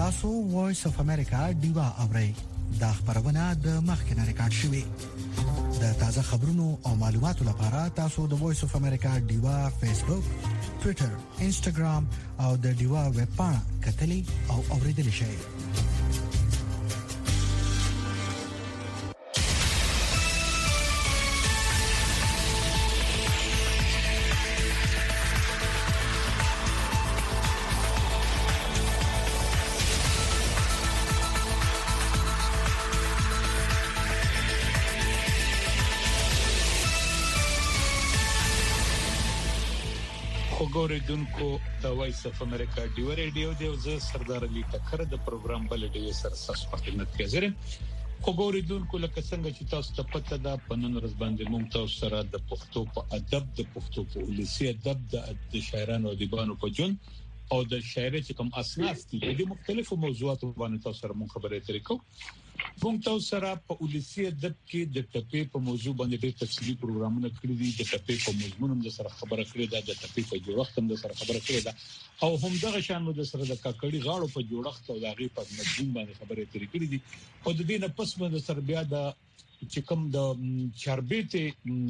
تاسو وایس اف امریکا ډیوا اورئ دا خبرونه د مخکنه ریکارډ شوې د تازه خبرونو او معلوماتو لپاره تاسو د وایس اف امریکا ډیوا فیسبوک، ټوئیټر، انسټاګرام او د ډیوا ویب پاڼه کتلې او اوریدل شئ. وګورئدونکو د وایس اف امریکا ډیو ریډیو دی زه سردار علي ټکر د پروګرام بل ډیو سر ساس په خدمت کې حاضر یم. وګورئدونکو لکه څنګه چې تاسو ته پته ده په نن ورځ باندې موږ تاسو سره د پښتو په ادب د پښتو په ولسی ادب د شاعرانو او ادیبانو په جون او د شاعرۍ چې کوم اساس دي د مختلفو موضوعاتو باندې تاسو سره مونږ خبرې اترې کوو. موږ تاسو سره په ولسی ادب کې د ټپې په موضوع باندې ډېر تفصیلي پروګرامونه کړی دي. د ټپې په مضمون هم سره خبره کړې ده، د ټپې په جوړښت هم سره خبره کړې ده او هم دغه شان مو د سره د کاکړي غاړو په جوړښت او دغه په مضمون باندې خبرې اترې کړې دي. او د دې نه پس مو د سره بیا د چې کوم د چاربېته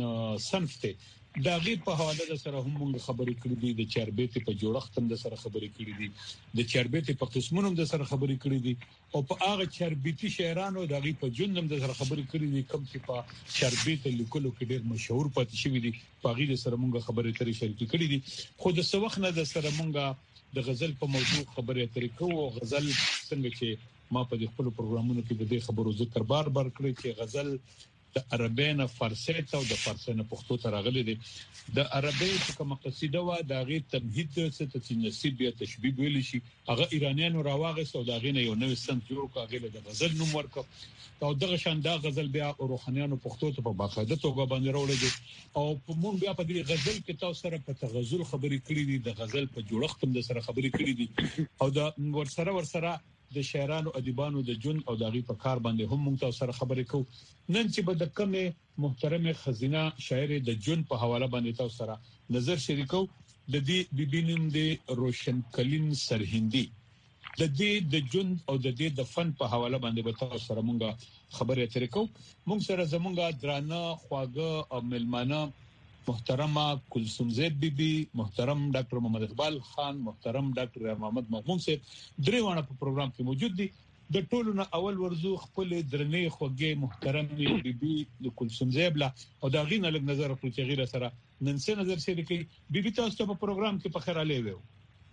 صنف ته دغه په حواله د سره هم موږ خبرې کړې دي. د چاربېته په جوړښت هم د سره خبرې کړې دي، د چاربېته په قسمونو هم د سره خبرې کړې دي او په هغه چاربېتی شاعرانو دغه په جون هم د سره خبرې کړې دي کوم چې په چاربېته لیکلو کې ډېر مشهور پاتې شوی دي. په غیر سره موږ خبرې اترې شریک کړې دي. خو د څه وخت نه د سره موږ د غزل په موضوع خبرې اترې کوو. غزل څنګه چې ما په خپل پروګرامونو کې د دې خبرو ذکر بار کړی چې غزل د عربی نه فارسی ته او د فارسی نه پښتو ته راغلي دي. د عربی چې کومه قصیده و د غي تمهید څه ته نصیب یا تشبیه ویل شي هغه ایرانیانو راوغه او د غي نه یو نوې سنت جوړ کاغله د غزل نوم ورکړ او دغه شان دا غزل بیا روحانيانو پښتو ته په باقاعده توګه باندې راوړل دي او په مونږ بیا په دې غزل کې تاسو سره په تغزل خبرې کړې دي، د غزل په جوړښت هم سره خبرې کړې دي او دا ورسره د شاعرانو ادیبانو د جون او دغه په کار باندې هم موږ تاسو سره خبرې کوو. نن چې به د کومه محترمه خزینه شاعر د جون په حواله باندې تاسو سره نظر شریکو. د دې بيبینم د روشن کلیم سرهندي د دې د جون او د دې د فن په حواله باندې به تاسو سره موږ خبرې اترې کوو. موږ سره زمونږه درانه خواږه او ملمانه محترمه کلثوم زید بیبي، محترم ډاکټر محمد اقبال خان، محترم ډاکټر محمد مغموم صاحب دریوانه په پروګرام کې موجود دي. د ټولو نه اول ورزو خپل درنې خوږې محترمه بیبي د کلثوم زید لا او دا غینه لږ نظر په تغیر سره نن څه نظر شریکي. بیبي تاسو ته په پروګرام کې په خیر علي وو.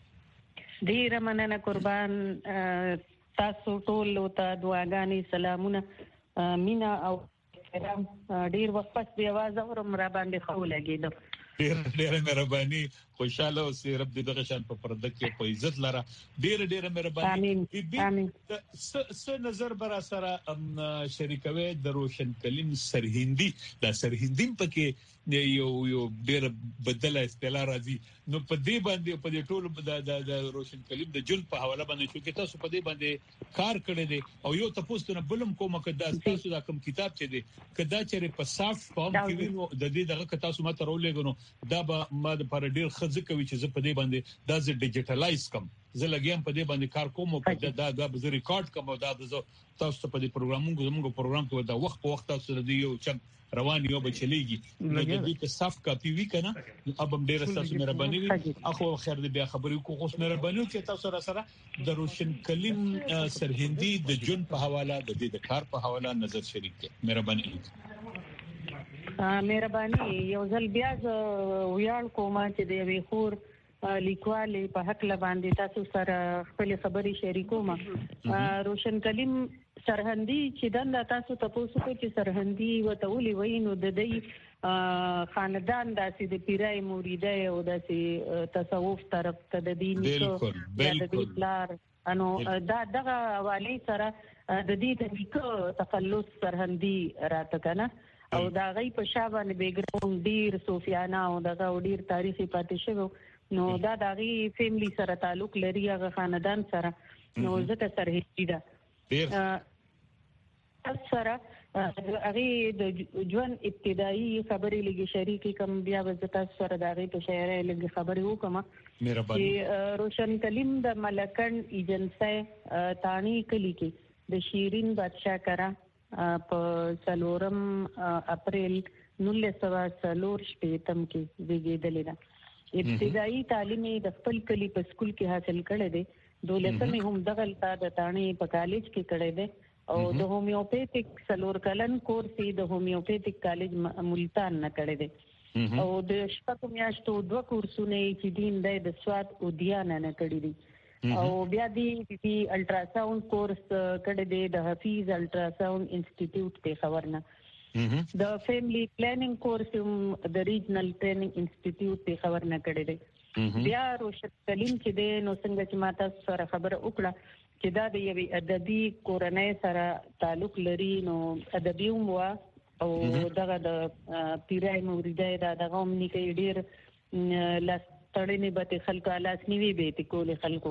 ډیر مننه قربان. تاسو ټول ته دعاګانې سلامونه مینا او ډیر وخت پس دی आवाज اورم را باندې خو لګیدو. ډیر مهرباني، خوشاله اوسې، رب دې دغه شان په پرده کې په عزت لاره. ډیر مهرباني. امين. س نظر برا سره شریکوي د روشن کلیم سرهندي. دا سرهندیم پکې یو ډیر بدله اصطلاح راځي. نو په دې باندې په دې ټولو د روشن کلیم د جون په حواله باندې چې تاسو په دې باندې کار کړی دی او یو تاسو نه بلم کومه کدا تاسو دا کوم کتاب چې دی کدا چې په صاف فارم کې وینو د دې دغه تاسو ماته راولېګنو دا به ما د پر ډیر خزه کوي چې زه په دې باندې دا ز ډیجیټلایز کوم. زه لګیم په دې باندې کار کوم او دا به ریکارډ کوم او دا تاسو په دې پروګرامونو زموږ پروګرام کې دا وخت په وخت تاسو د یو چم روان یو به چلیږي. نو د دې په صاف کاپی وی کنه اب هم ډیر تاسو مهرباني وي. اخو خیر دې بیا خبرې کو خو مهرباني وکړئ تاسو سره د روشن کلیم سرهندي د جون په حواله د دې د کار په حواله نظر شریک کړئ. مهرباني یو ځل بیا ویاړ کوم چې د وی خور لیکوالې په حق باندې تاسو سره خپل خبرې شریکوم. روشن کلیم سرهندي چې دنده تاسو تاسو کو چې سرهندي وتولي وینو د دې خاندان داسې د پیرای مریدای او داسې تصوف طرف ته د دین بالکل انو دا دغه والی سره د دې طریقو تخلص سرهندي راته کنه او دا غي په شابه بیکګراوند ډیر صوفیانه او دغه ډیر تاریخي پاتې شوی. نو دا دغه فیملی سره تعلق لري هغه خاندان سره. نو ځکه سرهندي ده سره هغه د ژوند ابتدایي خبرې لګي شریکي کوم بیا به تاسو سره د هغه په شاعرۍ لګي خبرې وکم چې روشن کلیم د ملکن ایجنسی تانی کلی کې د شیرین بادشاہ کرا په 4 اپریل 1940 شپږم کې زیږیدل ده ابتدایي تعلیم د خپل کلی په سکول کې حاصل کړی دی دولتمه هم دغه د تانی په کالج کې کړی دی او د هومیوپیتیک 4 کلن کورس د هومیوپیتیک کالج ملتان نه کړی دی او د شپږ میاشتو 2 کورسونه چې دین د سواد او دیانه نه کړی دي او بیا دی الټراساوند کورس کړی دی د حفیظ الټراساوند انسټیټیوټ په خبرنه د فیملی پلانینګ کورس د ریجنل ټریننګ انسټیټیوټ په خبرنه کړی دی بیا روشن کلیم چې د نو څنګه چې ماته سره خبره وکړه چې دا د یوې ادبي کورنۍ سره تعلق لري نو ادبي مو او دغه د پیرای موریدای دا دغه مونږ کې ډیر لاستړنی به خلکو لاسنیوي به کول خلکو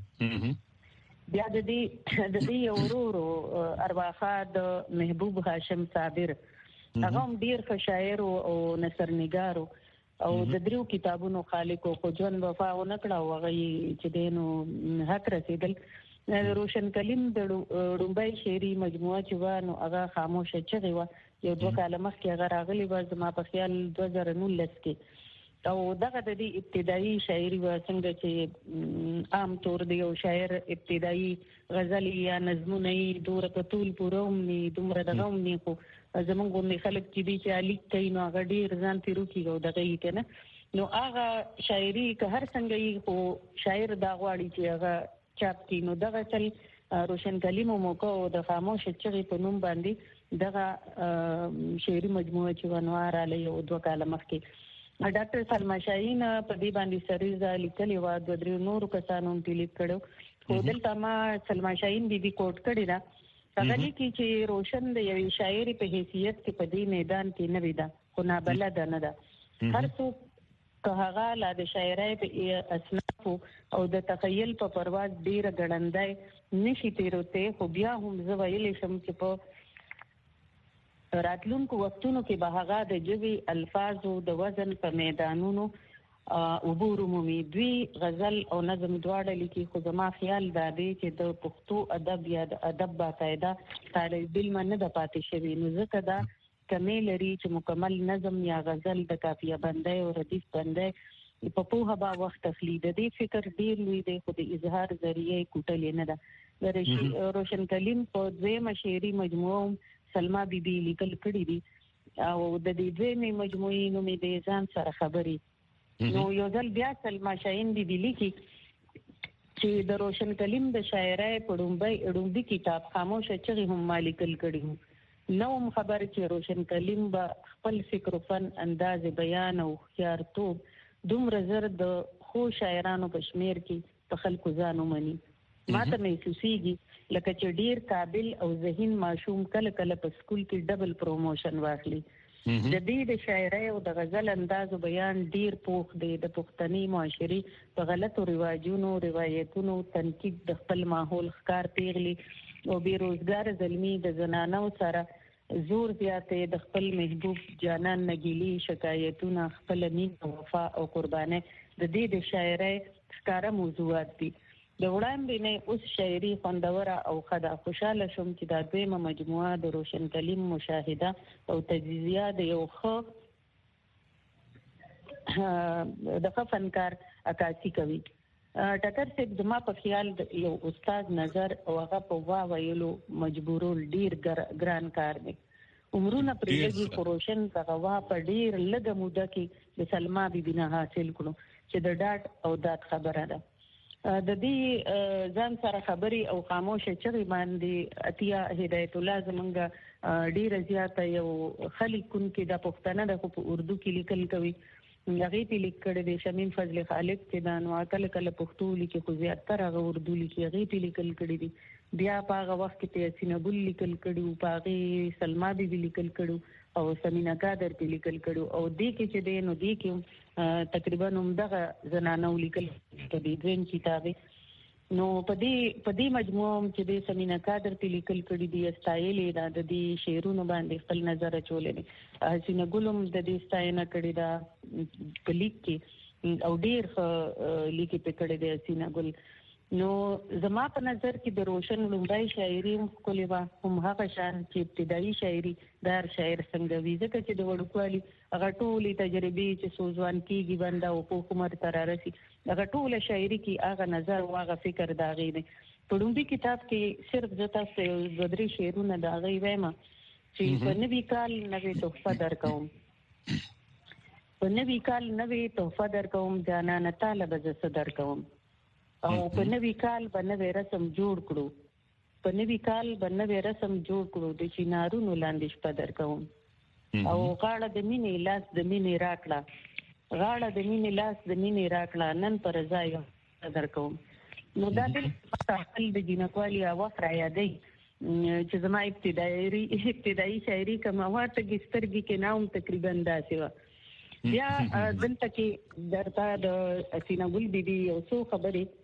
بیا د دې ورورو ارواخا د محبوب هاشم صابر هغه ډیر ښه شاعر او نثرنګار او د دریو کتابونو خالق او جون وفا او نکړه او هغه چې دینو حق رسیدل روشن کلیم د رومبای شعري مجموعه چې و نو هغه خاموشه چغي و یو 2 کال مخکې هغه راغلی و زما په خیال 2019 کې او دغه د ابتدایي شاعري و څنګه چې عام طور دی یو شاعر ابتدایي غزل یا نظمونه دور کتول پوروم ني دومره دغه ني خو زمونږ غوښنه خلک چې دي چې الیک کوي نو هغه ډیر ځان تیرو کیږي دغه یې کنه نو هغه شاعري که هر څنګه یې خو شاعر دا غواړي چې هغه چاپ کی نو دغه چل روشن کلیم موقع او د خاموش چغې په نوم باندې دغه شعري مجموعه چې ونوار علی او 2 کال مخکې ډاکټر سلما شاهین په دې باندې سریزه لیکلې و د درو نورو کسانو په لیک کړو خو دلته ما سلما شاهین بي کوټ کړی دا هغه لیکي چې روشن د یو شاعر په حیثیت کې په دې میدان کې نه ویدا خو نه بلد نه ده هر څوک که هغه لا د شاعرۍ په اصناف او د تخیل په پرواز ډیر غړندای نشي تیروته خو بیا هم زه ویلې شم چې په راتلونکو وختونو کې به هغه د جوی الفاظ او د وزن په میدانونو عبور مومي دوی غزل او نظم دواړه لیکي خو زما خیال دا دی چې د پښتو ادب یا د ادب باقاعده طالب علم نه د پاتې شوی نو ځکه دا کمې لري چې مکمل نظم یا غزل د قافیه بندۍ او ردیف بندۍ په پوهه با وخت تخلید دي فکر ډیر لوی دی خو د اظهار ذریعہ کوټل نه ده روشن کلیم په دویمه شعري مجموعه سلما بیبي لیکل کړی دي او د دې دویمه مجموعې نوم یې ځان سره خبري نو یو ځل بیا سلما شاهین بیبي لیکي چې د روشن کلیم د شاعرۍ په ډومبي کتاب خاموشه چغې هم مالکل کړی نو خبر چې روشن کلیم با خپل فکر فن انداز بیان او خيارتوب دومره زر د خو شاعرانو په شمیر کې په خلکو ځانو مني ماته محسوسيږي لکه چې ډیر قابل او ذهین معشوم کله کله په سکول کې ډبل پروموشن واخلي د دې د شاعرۍ او د غزل انداز بیان ډیر پوخ دی د پښتني معاشري په غلطو رواجونو روایتونو تنقید د خپل ماحول ښکار پیغلي او بیروزګار زلمی د زنانو سره زور زیاتې د خپل محبوب جانان نګیلی شکایتونه خپل مين وفا او قربانه د دې د شاعرۍ ښکارا موضوعات دي د وړاندې نه اوس شاعري خوندوره او خدا خوشاله شوم چې دا دویمه مجموعه د روشن کلیم مشاهده او تجزیه د یو خو د فنکار عکاسي کوي ټکر صاحب زما په خیال یو استاد نظر او هغه په وایلو مجبورول ډیر ګران کار دی عمرونه پرېږي خروشن هغه په ډیر لږه موده کې د سلما بیبي نه حاصل کړو چې د ډاټ او دات خبره ده د دې ځان سره خبري او خاموشه چغې باندې اتیا هدایت الله زمونږ ډیر زیاته یو خلکون کې د پښتنه د په اردو کې لیکل کوي هغه په لیک کړي د شمیم فضل خالق چې دا نو کله کله پښتو لیکي خو زیاتره هغه اردو لیکي هغه په لیکل کړي دي بیا په هغه وخت کې سینبل لیکل کړي او په سلما بیبي لیکل کړي او سمینا قادر په لیکل کړي او دې کې چې د نو دې کې تقریبا همدغه زنانو لیکل کړي دین کتابه نو په دې مجموعه چې د سمینا کادر په لیکل کړي دي استایلې دا د دې شعرونو باندې خپل نظر اچولې حسینه ګلم د دې ستاینه کړي دا په لیک کې او ډیر لیکي په کړي دي حسینه ګل. نو زما په نظر کې د روشن لومړی شاعري کولی وا هم هغه شان چې ابتدایي شاعري دار شاعر څنګه وی ځکه چې د وړوکوالي هغه ټولې تجربې چې سوزوان کیږي بنده او په عمر تر راسي هغه ټوله شاعري کې هغه نظر او هغه فکر داغې دی. په لومړي کتاب کې صرف زه تاسو د درې شعرونه داغې وایم چې په نوي کال نوې تحفه درکوم په نوي کال نوې تحفه درکوم جانانه طالب ز صدر کوم او په نوي کال به نوې رسم جوړ کړو په نوي کال به نوې رسم جوړ کړو د چینارونو لاندې شپه درکوم او غاړه د مینې لاس د مینې راکړه غاړه د مینې لاس د مینې راکړه نن پر ځای درکوم. نو دا د خپل د جنکوالي وخت را یادې چې زما ابتدایي شاعري کومه واته ګسترګي کې نام تقریبا داسې و. بیا دلته کې درته د حسینه ګل بیبي یو څو خبرې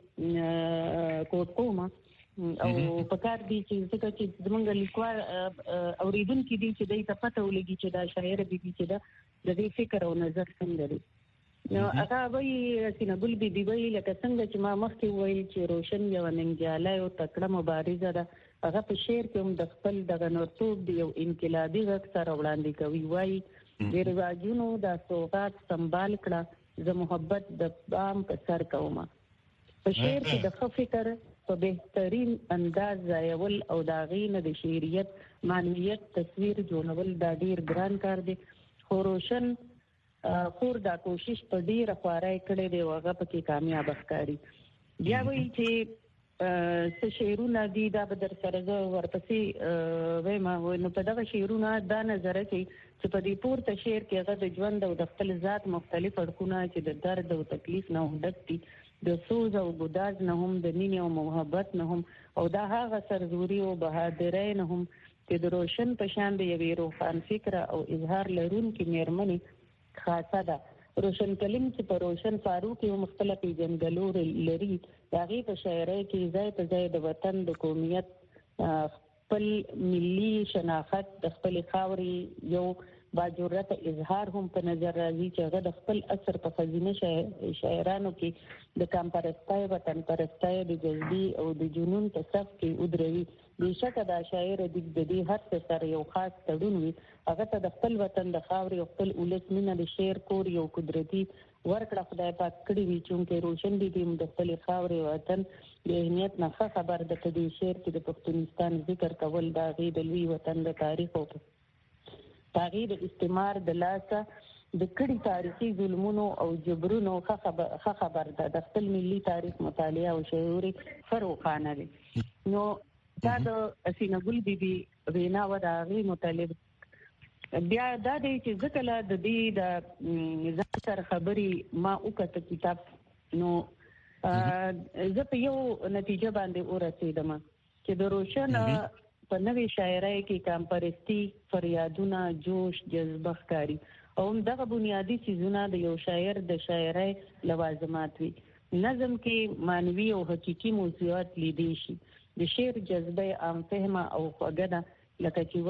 کوټ کوم او په کار دي چې ځکه چې زمونږ لیکوال اوریدونکي دي چې دوی ته پته ولګي چې دا شاعر بیبي چې د دې فکر او نظر څنګه دی. نو هغه وایي حسینه ګل بیبي وایي لکه څنګه چې ما مخکې وویل چې روشن یو ننګیالی او تکړه مبارزه ده هغه په شعر کې هم د خپل دغه نورتوب د یو انقلابي غږ سره وړاندې کوي. وایي د رواجونو دا سوغات سنبال کړه زه محبت د بام په سر کومه. په شعر کې د ښه فکر په بهترین انداز ځایول او د هغې نه د شعریت معنویت تصویر جوړول دا ډیر ګران کار دی. خو روشن خور دا کوشش په ډیره خوارۍ کړې دی او هغه پکې کامیاب ښکاري. بیا وایي چې څه شعرونه دي دا به در سره زه ورپسې وایم. نو په دغه شعرونه دا نظر کوي چې په دې پورته شعر کې هغه د ژوند او د خپل ذات مختلف اړخونه چې د درد او تکلیف نه ډک دي د سوز او ګداز نه هم د مینې او محبت نه هم او دا هغه سرزوري او بهادرۍ نه هم چې د روشن په شان د یوې روښان فکره او اظهار لرونکې مېرمنې خاصه ده. روشن کلیم چې په روشن فاروق یو مختلف پیژندګلو لري د هغې په شاعرۍ کې ځای په ځای د وطن د قومیت خپل ملي شناخت د خپلې خاورې یو باجرته اظهار هم په نظر راځي چې هغه د خپل اثر په خزینه شاعرانو کې د کام پرستۍ وطن پرستۍ د جذبې او د جنون په صف کې ودروي. بېشکه دا شاعر د دې هر څه سره یو خاص تړون وي. هغه ته د خپل وطن د خاورې او خپل ولس مینه د شعر کور یو قدرتي ورکړه خدای پاک کړی وي. چونکې روشن بیبي د خپلې خاورې وطن د اهمیت نه ښه خبر ده. په دې شعر کې د پښتونستان ذکر کول د هغې د لوی وطن د تاریخ او تغییر استعمار د لاسه د کړي تاریخي ظلمونو او جبرونو ښه خبر ده. د خپل ملي تاریخ مطالعه او شعور فروخانه دي. نو دا د حسینه ګل بیبي وینا و د هغې متعلق بیا دا دی چې زه کله د دې د ځان سره خبرې ما وکړه کتاب نو زه په یو نتیجه باندې ورسېدم چې د روشن په نوې شاعرۍ کې کامپرستی فریادونه جوش جذبه ښکاري او دغه بنیادی څیزونه د یو شاعر د شاعرۍ لوازمات وي. نظم کې معنوي او حقیقي موضوعات لیدل شي. د شعر جذبه عام فهمه او خوږه ده لکه چې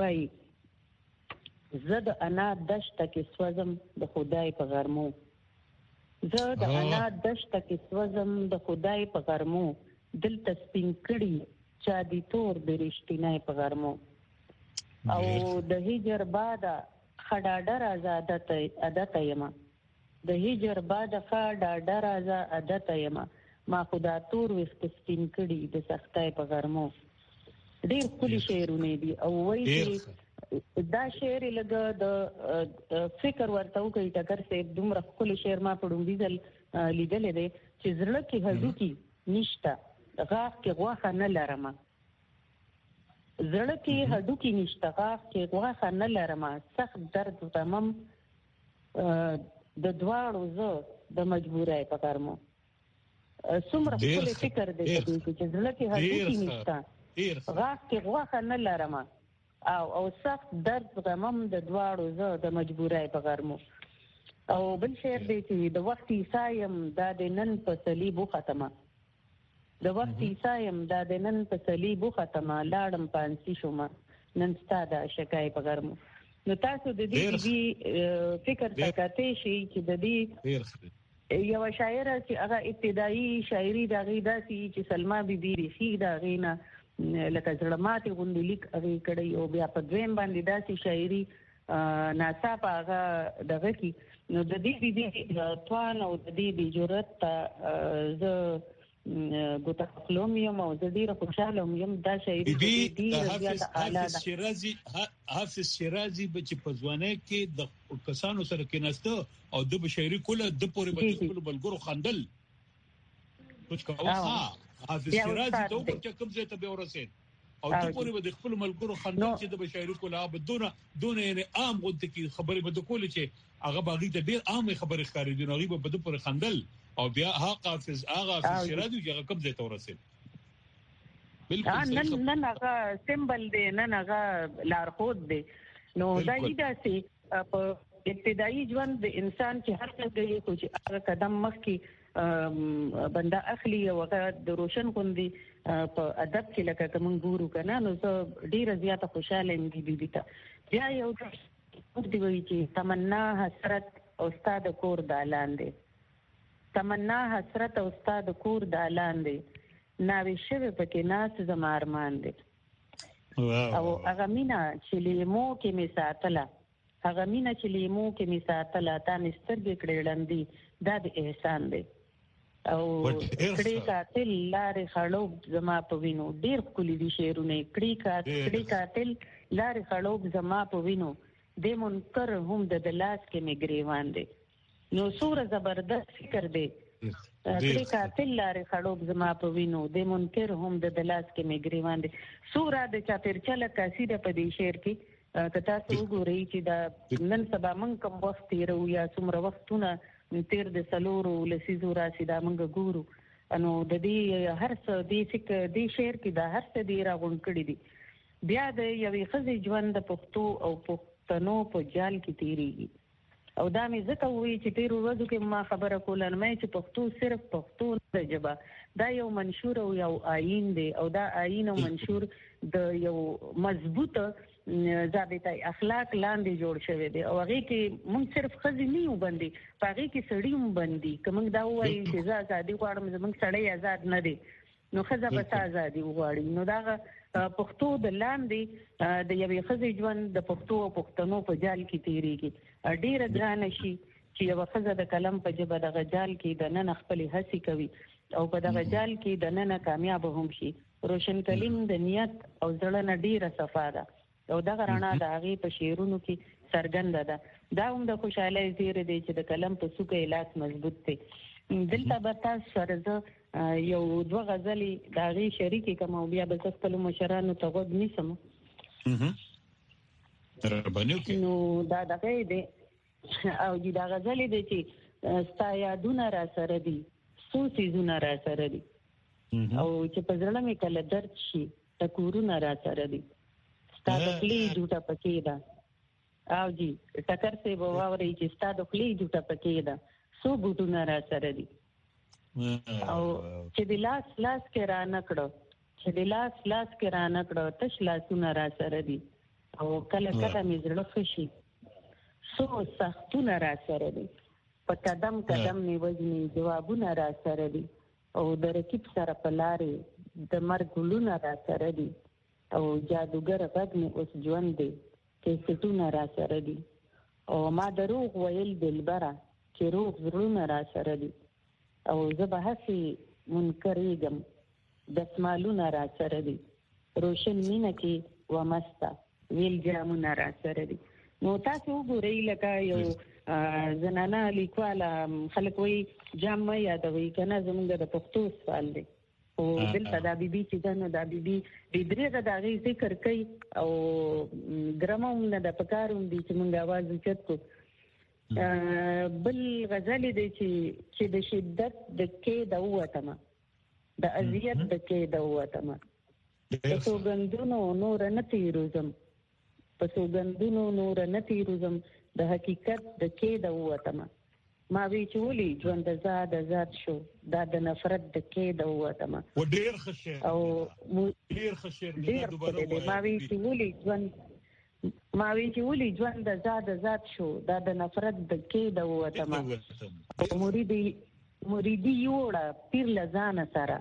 وایي زه د انا دشته کې سوځم د خدای په غرمو زه د انا دشته کې سوځم د خدای په غرمو دلته سپین کړي چا دی تور د رښتینۍ په غرمو او د هجر باده خډاډه راځه عادت یمه د هجر باده خډاډه راځه عادت یمه ما خدا تور وخت سپین کړي د سختۍ په غرمو. ډېر ښکلي شعرونه دي او وایي دا شعر لږ د فکر ورته وکړي ټکر صاحب دومره ښکلی شعر ما په لومړي ځل لیدلی دی چې زړه کې هډوکي نشته غاښ کې غوښه نه لرمه زړه کې هډوکي نشته غاښ کې غوښه نه لرمه سخت درد تمام د دواړو زه د مجبورۍ په غرمو. څومره ښکلی فکر دی چې زړه کې هډوکي نشته غاښ کې غوښه نه لرمه او سخت درد تمام د دواړو زه د مجبورۍ په غرمو. او بل شعر دی چې د وخت عیسی یم دا د نن په صلیب وختمه د وخت عیسایم دا د نن په صلیب ختمه لاړم پانسی شوم نن ستاده شکای په ګرمو. نو تاسو د دې فکر تکاتې شي چې د دې یو شاعر چې هغه ابتدایي شاعري د غیدا چې سلمہ بیبي ریخي دا غینا لکه زړمات غوندې لیک هغه کړي او بیا په دویم باندې داسې شاعري ناڅاپه هغه دغه کی نو د دې بیبي توان او د دې بي جرأت ز ګوت خلوم او د دې خوشاله یم دا شاعري د حافظ شیرازي بچ په ځوانه کې د کسانو سره کې نسته او د شاعري کوله د پورې په خپل بلګرو خندل کوم کاوه حافظ شیرازي ته په کوم ځای ته به ورسید او د پورې د خپل ملګرو خندل چې د شاعري کوله بدون یعنی عام غوډه کې خبرې بده کول چې هغه باغی ته ډیر عام خبرې ښکاري دي نو هغه په د پورې خندل او بیا حافظ شیرازي چې کوم ځای ته ورسید بالکل نن هغه سمبل دی نن هغه لارښود دی نو دا یې په ابتدایي ژوند د انسان چې هر څه کوي خو چې هغه قدم مخکې بنده اخلي او هغه د روشن غوندي په ادب کې لکه کوم ګورو کنه نو زه ډیره زیاته خوشاله یم دې دې ته بیا یو د وی چې تمنا حسرت او استاد کور دالان دی تمنا حسرت او استاد کور دالان دی ناوي شوه پکې ناس زما ارمان دی او هغه مینا چې لیمو کې می ساتله هغه مینا چې لیمو کې می ساتله تا نسترګې کړلندې دا د احسان دی او کړي قاتل لارې خړوب زما په وینو ډیر کلی دي شعرونه کړي قاتل لارې خړوب زما په وینو د منکر هم د دلاس کې می گریوان دی نو سوره زبردست فکر دی کړي قاتل لارې خړوب زما په وینو د منکر هم د دلاس کې می گریوان دي سوره د چاپیر چل قصیده په دې شعر کې کتا څو ګوري چې دا نن سبا من کوم وخت تیرو یا څومره وختونه تیر د سلورو لسیزو راشي دا منګه ګورو انو د دې هر څه دې شعر کې دا هر څه دی راغون کړی دي بیا د یوې خزې ژوند د پښتو او پښتنو په جال کې تیریږي او دا مې ځکه وایي چې تیر ورځو کې ما خبره کوله مې چې پښتو صرف پښتو نه جبا دا یو منشور او یو آئین دی او دا آئین او منشور د یو مضبوطه ضابطه اخلاق لاندې جوړ شوی دی او هغه کې موږ صرف خزي نه یو باندې پاره کې سړی هم باندې کوم دا وایي چې زه آزادي غواړم زموږ سړی آزاد نه دی نو خزه به آزادي غواړي نو دا پښتو د لاندې د یوې خزې ژوند د پښتو او پښتنو په جال کې تیریږي ډیره ګرانه شي چې یو خزه د کلم په جبه د غجال کې د نن خپل هڅې کوي او په د غجال کې د نن کامیاب هم شي روشن کلیم د نیت او زړه نه ډیره صفا ده او د غرانا د هغه په شعرونو کې څرګنده ده دا هم د خوشاله زیری دی چې د کلم په سوکه لاس مضبوط دی دلته به تاسو سره یو دوه غزلې د هغې شریکې کوم او بیا به زه خپلو مشرانو ته غوږ نیسم نو دا دغه دی او دا غزلې دی چې ستا یادونه را سره دي څو څیزونه را سره دي او چې په زړه مې کله درد شي ټکورونه را سره دي ستا د خولې جوټه پکې ده او جی ټکر سې به واورئ چې ستا د خولې جوټه پکې ده څو بوټونه را سره دي او چې د لاس کې را نکړو چې د لاس کې را نکړو تش لاسونه را سره دي او کله مې زړه خوشي څو سختونه را سره دي په قدم مې وزني جوابونه را سره دي او د رکیب سره په لارې د مرګ ګلونه را سره دي او جادوګر غږ مې اوس ژوند دی کیسټونه را سره دي او ما دروغ ویل دلبره چې روغ زړونه را سره دي او زه به هسې منکرېږم دسمالونه را سره دي روشن مینه کې ومسته ویل جامونه را سره دي نو تاسو وګورئ لکه یو زنانه لیکواله خلک وایي جام مه یادوئ که نه زموږ د پښتو سوال دی خو دلته دا بیبي چې ده نو دا بیبي بېدرېغه د هغې ذکر کوي او ګرمه هم نه ده پکار هم دي چې موږ اواز اوچت کړو بل غزل دی چې د شدت د کې د ووتمه د اذیت د کې د ووتمه په سوګندونو نور نه تیروزم په سوګندونو نور نه تیروزم د حقیقت د کې د ووتمه ما وی چې ولي ژوند د ذات شو دا د نفرت د کې د وته و ډیر خشه او ډیر خشه دوباره ما وی چې ولي ژوند د ذات شو دا د نفرت د کې د وته مريدي یوړه پیر لزان سره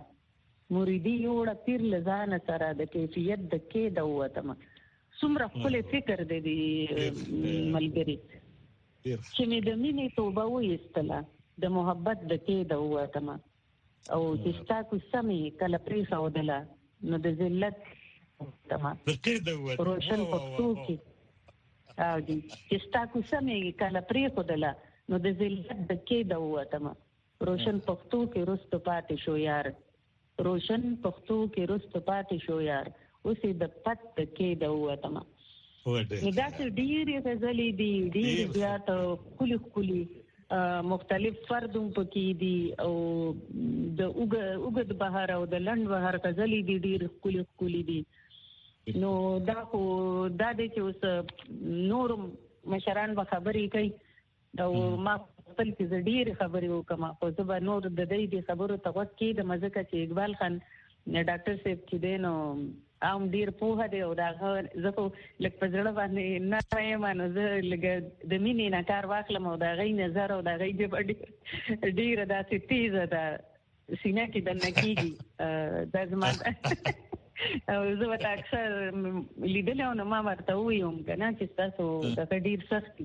د کیفیت د کې د وته څومره خپل فکر دی ملګری چې مې د مینې توبه وایستله د محبت د کې د وته او چې ستاسو سمې کله پرې خودله نو د ذلت تمام د کې د وته روشن پښتو کې او دي چې ستاسو سمې کله پرې خودله نو د ذلت د کې د وته روشن پښتو کې رست پاتې شو یار روشن پښتو کې رست پاتې شو یار اوسې د پت د کې د وته دا چې ډېرې غزلې دي ډېر زیات کلی مختلف فردوم پکې دي او د اوګد بهار او د لند بهار غزلې دي ډېر کلی دي نو دا د چې اوس نور مشران به خبرې کوي او ما خپل کې ډېر خبرې وکم خو زه به نور د دې خبرو ته غوږ کېدم ځکه چې اقبال خان ډاکټر صاحب چې دی نو ام ډیر په هده او دا زه خو لکه په ځړه باندې نه یم نو زه لکه د مینې نه کار واخلم او دا غي نظر او دا غي ډیر داسې تیزه ده سینه کې د نکیږي دا زما او زه وتا اکثر لیدل نو ما ورته ویم کنه چې تاسو دا ډیر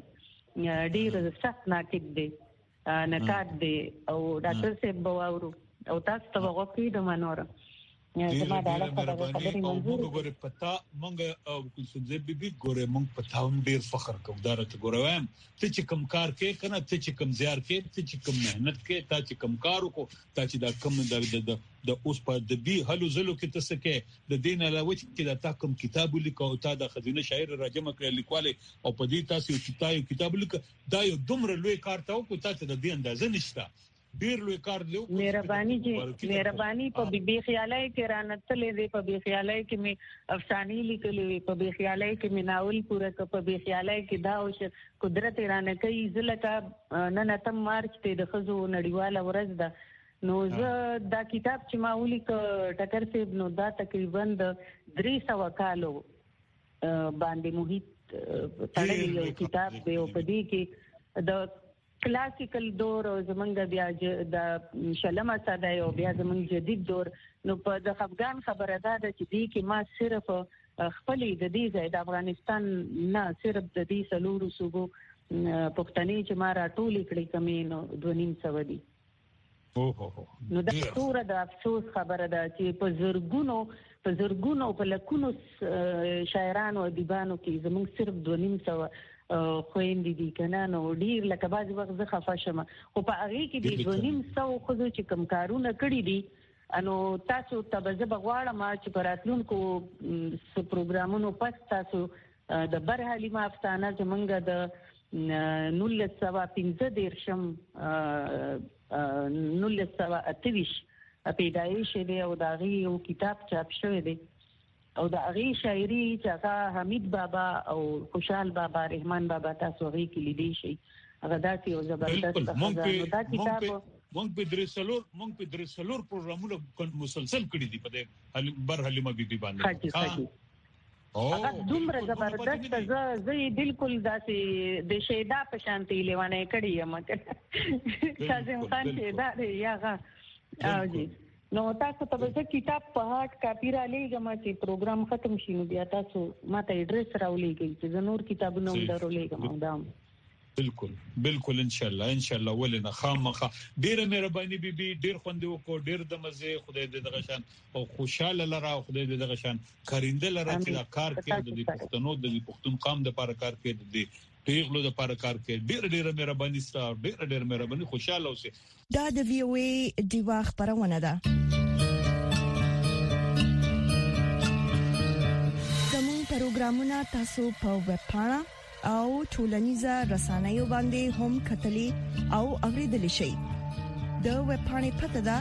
سخت ناکید دی نکات دی او ډاکټر صاحب بواورو او تاسو ته وګورئ د منوره زما دا خبرې منظور ګوره پتا مونږ او کوڅه بيبي ګوره مونږ پتا هم ډیر فخر کوو دا ته ګوره وایم ته چې کم کار کې کنه ته چې کم زیار کې ته چې کم مهنت کې تا چې کم کار وکړو تا چې دا کم د اوس په د بي هلو زلو کې ته سکه د دین علاوه چې دا تا کم کتاب لیکو تا د خزینه شاعر راجمه کړل لیکواله او په دې تاسو کتاب لیک دا یو دومره لوی کار ته وکړو تا ته د دې اندازه نشته ډیر لوی کار دی مهرباني په بي خیالای کې رانتلې دی په بي خیالای کې می افسانې لیکلې په بي خیالای کې می ناول پوره په بي خیالای کې دا او قدرت رانه کوي زلکه نن تم مارچ ته د خزو نړیواله ورځ ده نو زه دا کتاب چې ما ولیک ټکر صاحب نو دا تقریبا د 300 کالو باندې محیط تړلی یو کتاب دی او په دې کې د کلاسیکل دور او زمونږ بیا د شلمه ساده او بیا زمونږ جدید دور نو په د افغان خبره ده چې دې کې ما صرف خپلې د دې ځای د افغانستان نه صرف د دې سلورو صوبو پښتني چې ما راټولې کړې کمې نو 2.5 دي نو دا ټول د افسوس خبره ده چې په زرګونو په لکونو شاعرانو او ادیبانو کې زمونږ صرف 2.5 خويندې دي کنه نو ډیر لکه باز وخت زه خفه شم خو په هغه کې د 2.5 خو چې کم کارونه کړی دي انو تاسو ته به غواړم چې پراتلونکو پروګرامونو پس تاسو د برحلیمه افسانه زمونږ د 1928 پیدایش دی او دا غي یو کتاب چاپ شوی دی او د هغه شاعري چې هغه حمید بابا او خوشحال بابا رحمان بابا تاسو غي کې لیدي شي هغه داسې یو زبردست خزانه دا کتاب مونږ په درسلور پروګرامونه مسلسل کړی دي په برحلیمه بيبي باندې هغه دومره زبردست زه بالکل داسې د شیدا په شانتي لیوانه کړی یم کاظم خان شیدا یاغه او جی نو تاسو ته به کتاب په هارد کاپی را لېږم چې پروګرام ختم شي نو بیا تاسو ماته اډرس راولېږئ چې نور کتابونه هم درولېږم دا بالکل ان شاء الله ولنه خامخه ډیره مهرباني بيبي ډیر خوند وکړو ډیر د مزه خدای دې دغه شان او خوشاله لره خدای دې دغه شان کارنده لره چې کار کوي د پښتنو د پښتون قوم د لپاره کار کوي د پیغلو د لپاره کار کوي ډیر مهرباني ستاسو ډیر مهرباني خوشاله اوسئ دا د وی او ای دیوا خبرونه ده زموږ پروګرامونه تاسو په ویب پاڼه او ټولنیزه رسنیو باندې هم کتلی او اوریدلی شئ د ویب پاڼې پته ده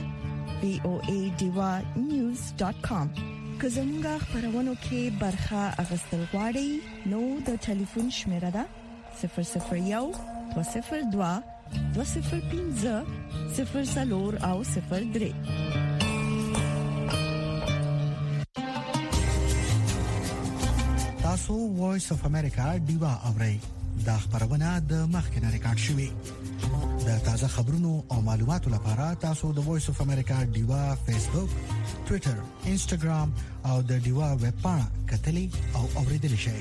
voadiwa.news.com که زموږ خبرونو کې برخه اغوستل غواړئ نو د ټلیفون شمیره ده 001 202 0 او 03. تاسو وایس اف امریکا ډیوا اورئ دا خبرونه د مخکنه ریکارډ شوې د تازه خبرونو او معلوماتو لپاره تاسو د وایس اف امریکا ډیوا فیسبوک، ټوئیټر، انسټاګرام او د ډیوا ویب پاڼه کتلې او اوریدل شئ.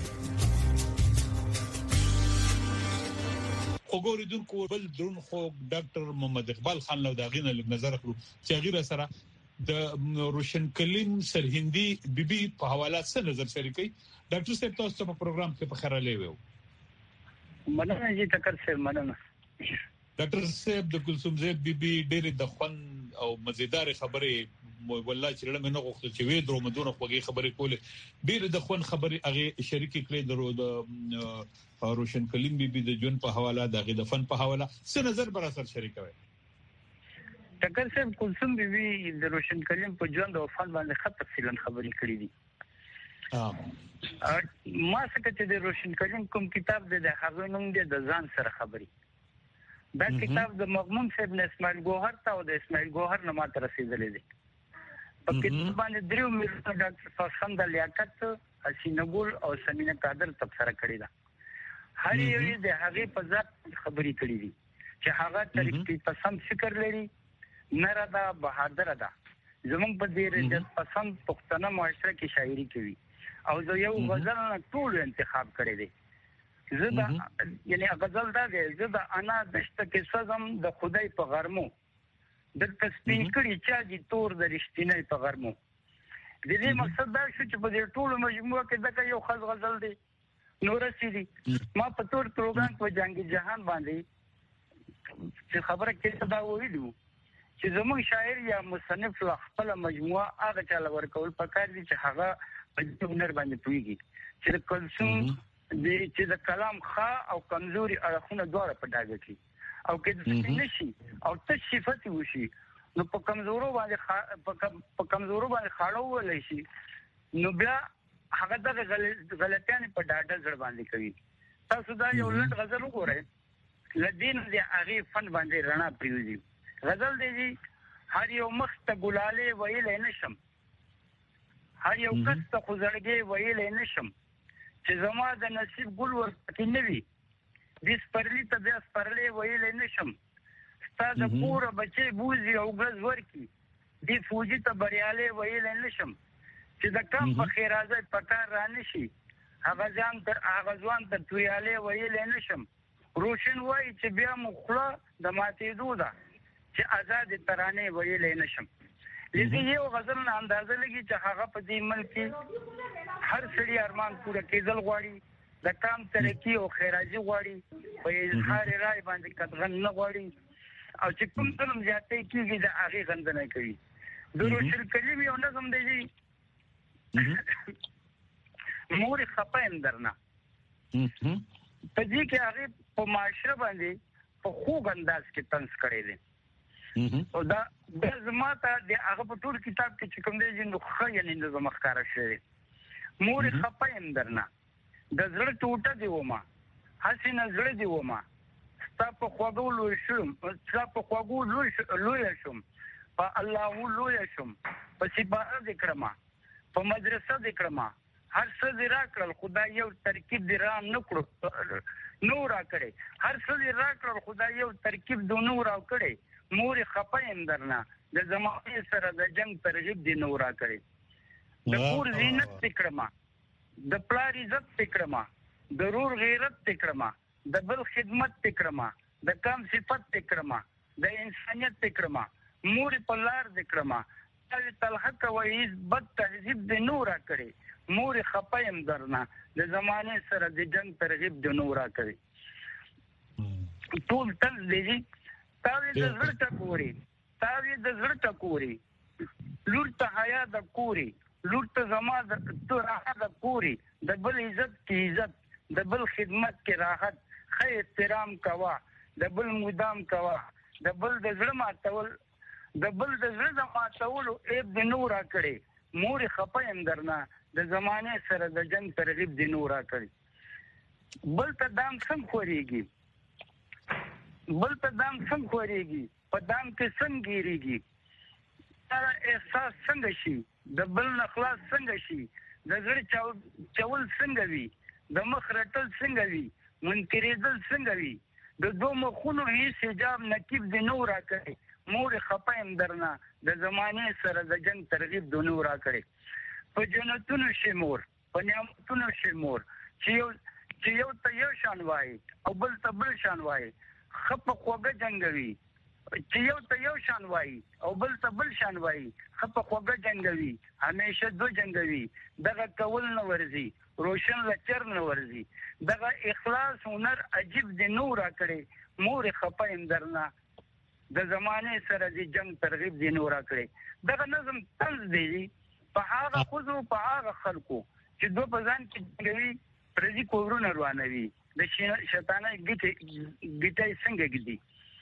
وګوریدونکو بل درون خو ډاکټر محمد اقبال خان لو داغینه لږ نظر کړو چې غیر سره د روشن کلیم سرهندي بیبي په حواله سره نظر شریکي. ډاکټر صاحب تاسو په پروګرام کې په خیره لوي مننه چې تکر سره مننه. ډاکټر صاحب د کلثوم زیب بیبي ډېر د خوان او مزیدار خبره والله چې لمه نه غوښتل چې وې درو مدونه خوږی خبرې کولې ډېر د خوان خبرې هغه شریکي کړې درو د روشن کلیم بیبي د جون په حواله د دفن په حواله څه نظر بر اثر شریکوي. تکر سره کلثوم بیبي د روشن کلیم په ژوند او فن باندې خط تفصیلا خبرې کړې دي. ما څنګه چې د روشن کلیم کوم کتاب د هغه نوم د ځان سره خبرې دا کتاب د مغموم صاحب اسماعیل ګوهر ته او د اسماعیل ګوهر نه ماته رسیدلې دي. په کتاب باندې درو مې ډاکټر فاصل د لیاقت حسینه ګل او سمینه قادر تبصره کړې ده. هر یو د هغه په ذات خبرې کړې دي چې هغه تاریخي پسند فکر لري، نردا بهادر ده، زمونږ په دې رجت پسند پښتنه معاشره کې شاعري کوي او زه یو غزل نه ټول انتخاب کړی دی. زدا یعنی غزل دا دی، زدا انا دشت کې سزم د خدای په غرمو د تسبیح کړي چې دي تور د رښتینې په غرمو. د دې مقصد دا شو چې په دې ټول مجموعه کې دا یو خاص غزل دی نور سيدي. ما په تور پروګرام په جنگي جهان باندې چې خبره کې دا ویلو چې زموږ شاعر یا مصنف له خپل مجموعه هغه چاله ورکول پکار دي چې هغه په هنر باندې پويږي چې کلثوم د چې د کلام ښه او کمزوري اړخونه دواړه په ډاګه کې او کې د نشي او تشفیت وشي نو په کمزورو باندې خاړو ولې شي نو بیا هغه د غلطیانه په ډاډه ځړ باندې کوي. تاسو دا یو لټ غزل وګورئ لدین د هغه فن باندې رڼا پریوزي. غزل دی هر یو مخ ته ګلاله ویل نشم، هر یو کس ته خزړګي ویل نشم چې زما د نصیب ګل ورته نوي دې سپرلی ته بیا سپرلی ویل نشم. ستاسو پور بچي بوزي او غز ورکی دې فوجي ته بریاله ویل نشم چې د کم په خیرازه پکار را نشي هغه ځان تر هغه ځوان تر تویاله ویل نشم. روشن وای چې بیا مخله د ماتې دوده چې آزاد ترانه ویل نشم. لکه یو غزل نه اندازه لګي چې هغه په دې ملک هر سړي ارمان پوره کېدل غواړي، د کام ترقی او خیراجي غواړي، په اظهار رائے باندې قدغن نه غواړي او چې کوم ظلم زیاتې کیږي د هغه غندنه کوي. د روشن کلیم یو نظم دی مور خپایم درنه په دې کې هغه په معاشره باندې په خوږ انداز کې طنز کړی دی او دا د زماته د هغه په ټول کتاب کې چې کوم دی نو خو یې نه زمخکاره شوی مور خپایم درنه د زړه ټوټه دی ومه حسینه زړه دی ومه ستا په خوږو لوی شم په الله لوی شم په سپاره ذکرما په مدرسه ذکرما هر څه دې راکړل خدای یو ترکیب دې را نکړو نو را کړې هر څه دې راکړل خدای یو ترکیب دې نو را کړې مور خپایم درنه د زمانه سره د جنگ ترغیب دې نو را کړې د کور زینت تکړما د پلار عزت تکړما د رور غیرت تکړما د بل خدمت تکړما د کم صفت تکړما د انسانیت تکړما مور په لار تکړما تلحق و عزت تهذیب د نور کړي مور خپایم درنه د زمانه سره د جنگ ترغیب د نور کړي ټول تل دې تاوی د زړه ټکوري لور ته حیا د کوري لور ته زما د راحت د کوري د بل عزت کی عزت د بل خدمت کی راحت خیر احترام کوا د بل مدام کوا د بل د زړه ماتول ایب د نور کړي مور خپایم درنه د زمانه سره د جنگ ترغیب د نور کړي بل ته دام سم خوريږي بل په دام څنګه خوريږي په دام کې څنګه ګیریږي دا احساس څنګه شي د بل نخلاص څنګه شي د زړه چول څنګه وي د مخ رټل څنګه وي منکرېدل څنګه وي د دوه مخونو هیڅ حجاب نقیب د نور راکړي مور خپایم درنه د زمانه سره د جنگ ترغیب د نور راکړي په جنتونو شمور په نعمتونو شمور چې یو ته یو شان وای او بل ته بل شان وای خپ خوګه جنگوي چې یو ته یو شان وای او بل ته بل شان وای خپ خوګه جنگوي همیشه دو جنگوي دغه کول نه ورزي روشن لچر نه ورزي دغه اخلاص هنر عجیب دی نور راکړي مور خپایم درنه د زمانه سره د جنگ ترغیب دی نور راکړي دغه نظم طنز دی په هغه خود په هغه خلکو چې دو په ځان کې جنگوي پرځي کورونه روانوي د شیطانه ګټي څنګه ګدي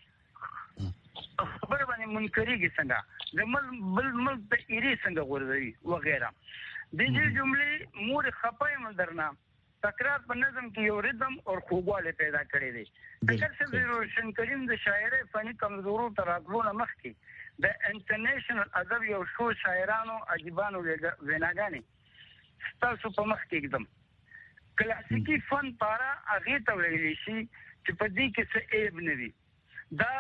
خبر باندې منکرېږي څنګه د بل ملک ته ایری څنګه غورځوي وغیرہ د دې جملې مور خپایم درنه تکرار په نظم کې یو ریتم او خوږوالی پیدا کړی دی څنګه چې روشن کریم د شاعرۍ فني کمزورو تر راتلو مخکې د انټرنیشنل ادب یو شو شاعرانو ادیبانو ویناګانې تاسو په مخ کې एकदम کلاسیکی فن پارا هغه ته ویل شي چې په دې کې څه عیب نه وي دا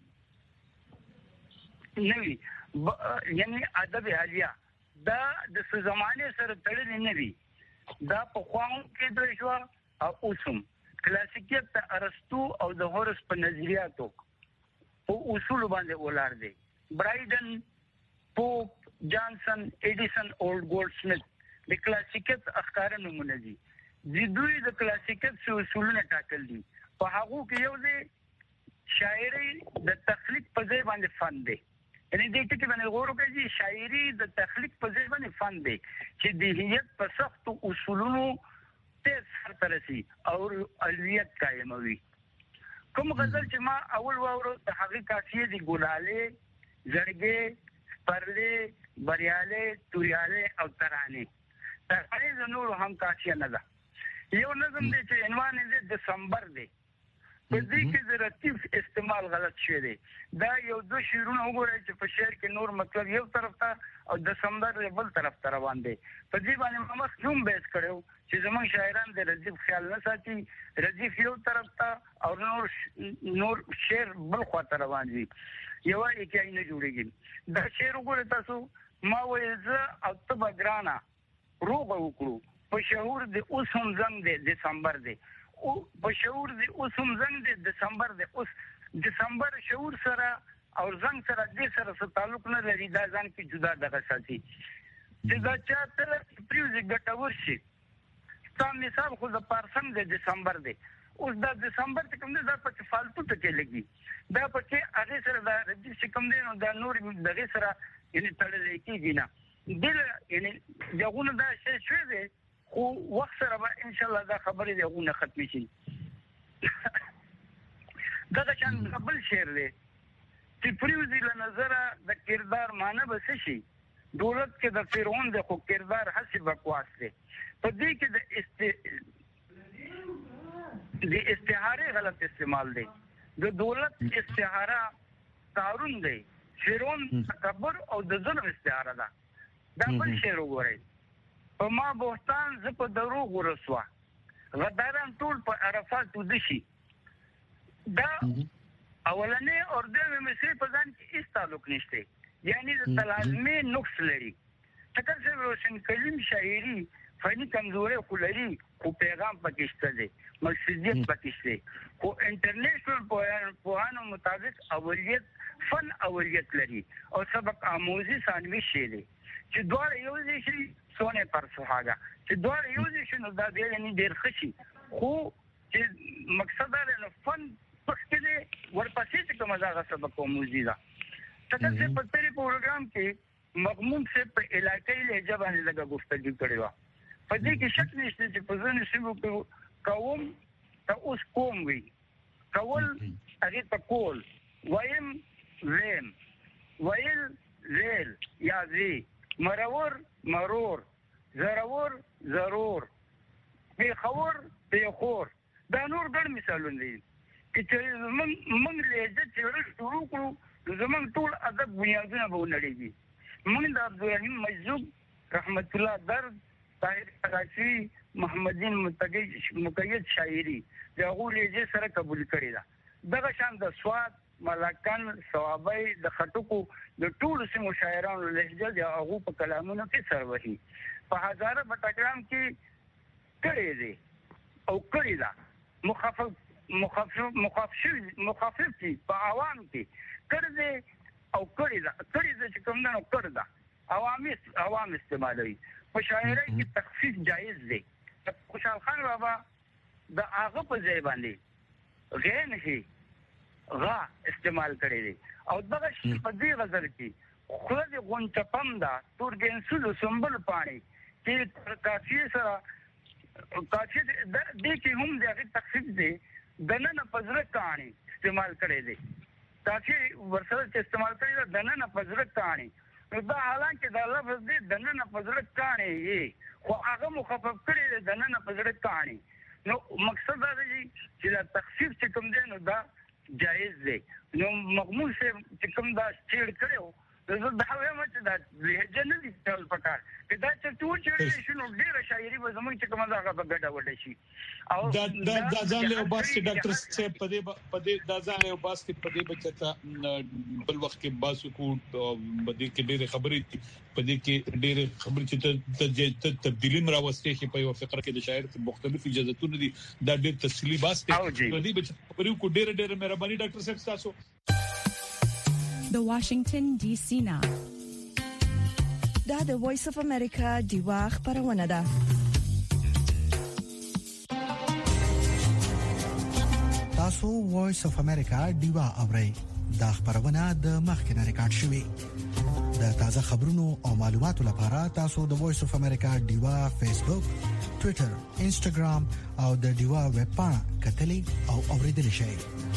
نوی یعنی ادب حالیه دا د زمانه سره تړلې نه وي دا په خواو کې د شو او اوسم کلاسیکیت ته ارسطو او د هورس په نظریاتو او اصول باندې ولار دي برایډن پوپ جانسن ایډیسن اولډ ګولډ سمث د کلاسیکیت افکار نمونه دي د دوی د کلاسیکیت اصولونه ټاکل دي په هغه کې یو دی شاعري د تخلیق په ځای باندې فن دی یعنی د دې کې باندې غوړو کوي شاعري د تخلیق په ځای باندې فن دی چې د هیت په سخت اصولونو ته سره رسي او الویت قائموي کوم غزل چې ما اول واورو د هغه کافیه دی ګلاله زړګي پرلې بریاله توریاله او ترانه ترانه د نور هم کافیه نه ده یو نظم دی چې عنوان یې د دسمبر دی په دې کې د رتیف استعمال غلط شوی دی دا یو دو شعرونه وګورئ چې په شعر کې نور مطلب یو طرف ته او دسمبر بل طرف ته روان دی په دې باندې مخ کوم بیس کړو چې زموږ شاعران د رتیف خیال نه ساتي رتیف یو طرف ته او نور شعر بل خوا ته روان دي یو یې کې نه جوړیږي دا شعر وګورئ تاسو ما وایي زه او ته ګرانا روغ وکړو په شعور د اوس هم زنګ دی دسمبر دی او په شعور د اوس هم زنګ دی دسمبر دی اوس دسمبر شعور سره او زنګ سره د سره څه تعلق نه لري دا ځان کې جدا دغه ساتي چې دا چاته پریوزي ګټور شي تاسو مثال خو د پارسم د دسمبر دی اوس د دسمبر څخه کوم دا په فالتو ته لګي دا په هغه سره د رجسټر کوم دی نو د نور دغه سره یعنی تړلې کیږي نه دل یعنی دغه دا شی شوی دی خو وخت سره به ان شاء الله دا خبرې دغه ختم شي دا شان قبل شعر دی چې پریوزي له نظره د کردار معنی به شي دولت کې د فرعون د خو کردار حسب بکواس دی په دې کې د استعاره غلط استعمال دی د دولت استعاره قارون دی فرعون تکبر او د ظلم استعاره ده دا بل شعر وګورئ په ما بوستان ز په دروغ ورسوا غداران ټول په عرفات ودشي دا اولنې اردو مصری په ځان کې هیڅ تعلق نشته یعنی د تلازمي نقص لري څنګه چې روشن کلیم شاعري فني کمزوري خو لري خو پیغام پکې شته دی مقصدیت پکې شته خو انټرنیشنل پوهانو مطابق اولیت فن اولیت لري او سبق آموزي ثانوي شی دی چې دوه یو شي سونه پر سوهاګه چې دوه یو شي نو دا دی یعنی ډیر خشي خو چې مقصد دا نه فن پخته ورپسې چې کومه ځای سبق آموزي دا څنګه چې په تیری پروګرام کې مغموم سے په علاقې لهجه باندې لږه گفتگو کړې و په دې کې شک نشته چې په ځینو سیمو کې قوم ته اوس کوم وي کول هغه ته کول وایم ویم ویل ویل یا زی مرور مرور ضرور ضرور بخور بخور دا نور ګڼ مثالونه دي چې موږ لهجه چې شروع کړو زموږ ټول ادب بنیادونه به ولړېږي. موږ د عبدالرحیم مجذوب رحمت الله درد طاهر قراشي محمدین مقید شاعري د هغو لهجې سره قبول کړې ده. دغه شان د سوات ملکن ثوابي د خټکو د ټولو سیمو شاعرانو لهجه د هغو په کلامونو کې سر وهي. په هزاره بټګرام کې کړی دی او کړی ده. مخفف دي په عوام کې کړی دی او کړی ده چې کوم نه کړی ده عوام استعمالوي. په شاعرۍ کې تخفیف جایز دی. خوشحال خان بابا د هغه په ځای باندې غین شي غا استعمال کړی دی او دغه په دې غزل کې خو د غونچپم دا تورګنسلو سمبل پانی چې کافي سره کافي د دې کې هم د هغه تخفیف دی دنه پزره کہانی استعمال کړی دی. کافي ورسره چې استعمال کړی دی دنه پزره کہانی دا حالانکه دا لفظ دی دنه پزره کہانی خو هغه مخفف کړی دی دنه پزره کہانی. نو مقصد دا دی چې دا تخفیف چې کوم دی نو دا جایز دی. نو مغمون سے چې کوم دا چیړ کړو زه دا وایم چې دا لهجه نه دي ټول پکار کدا چې ټول چیړ شنو ډیره شاعري به زموږ چې کوم دا هغه ګډه وډه شي او دا ځان له باس کې ډاکټر صاحب په دې دا ځان له باس کې په دې بچتا بل وخت کې باسو کو په دې کې ډیره خبرې په دې کې ډیره خبرې چې ته تبدیلی مراوسته کې په یو فقره کې د شاعر په مختلفو اجازهتونو دي دا ډېر تسلی باس ته په دې بچ خبرې کو ډیره مهرباني ډاکټر صاحب تاسو د واشنگټن ډي سي نا دا د وایس اف امریکا دیوا خبرونه ده. تاسو وایس اف امریکا دیوا اورئ. دا خبرونه د مخکنه ریکارډ شوې. د تازه خبرونو او معلوماتو لپاره تاسو د وایس اف امریکا دیوا فیسبوک، ټوئیټر، انسټاګرام او د دیوا ویب پاڼه کتلې او اوریدل شئ.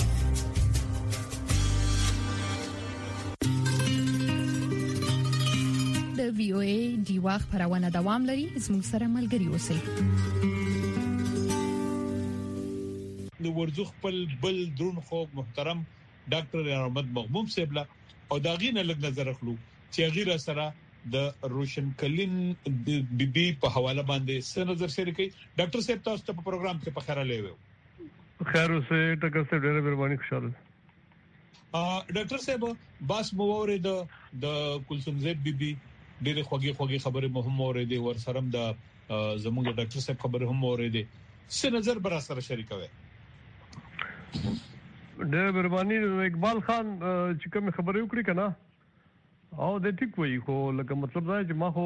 د وی او ای دیوا خبرونه دوام لري. زموږ سره ملګري اوسئ. د ورزخ بل درون خو محترم ډاکټر احمد مغموم صاحب او داغینه لږ نظر اخلو چې غیر سره د روشن کلیم بي په حواله باندې څه نظر شریک کړي. ډاکټر صاحب تاسو ته په پروګرام کې په خیره لیوو. خیر اوسه ټکر صاحب ډېر مهرباني خوشاله. ډاکټر صاحب باس مووري د کلثوم زید بيبي ډېر خوږی خبره مهم اوریدي ور سره د زموږ ډاکټر صاحب خبره هم اوریدي. څه نظر بر سره شریکوي؟ ډېر مهرباني. اقبال خان چې کوم خبرې وکړي کنه او د ټیک وایي خو لکه مطلب دا چې ما خو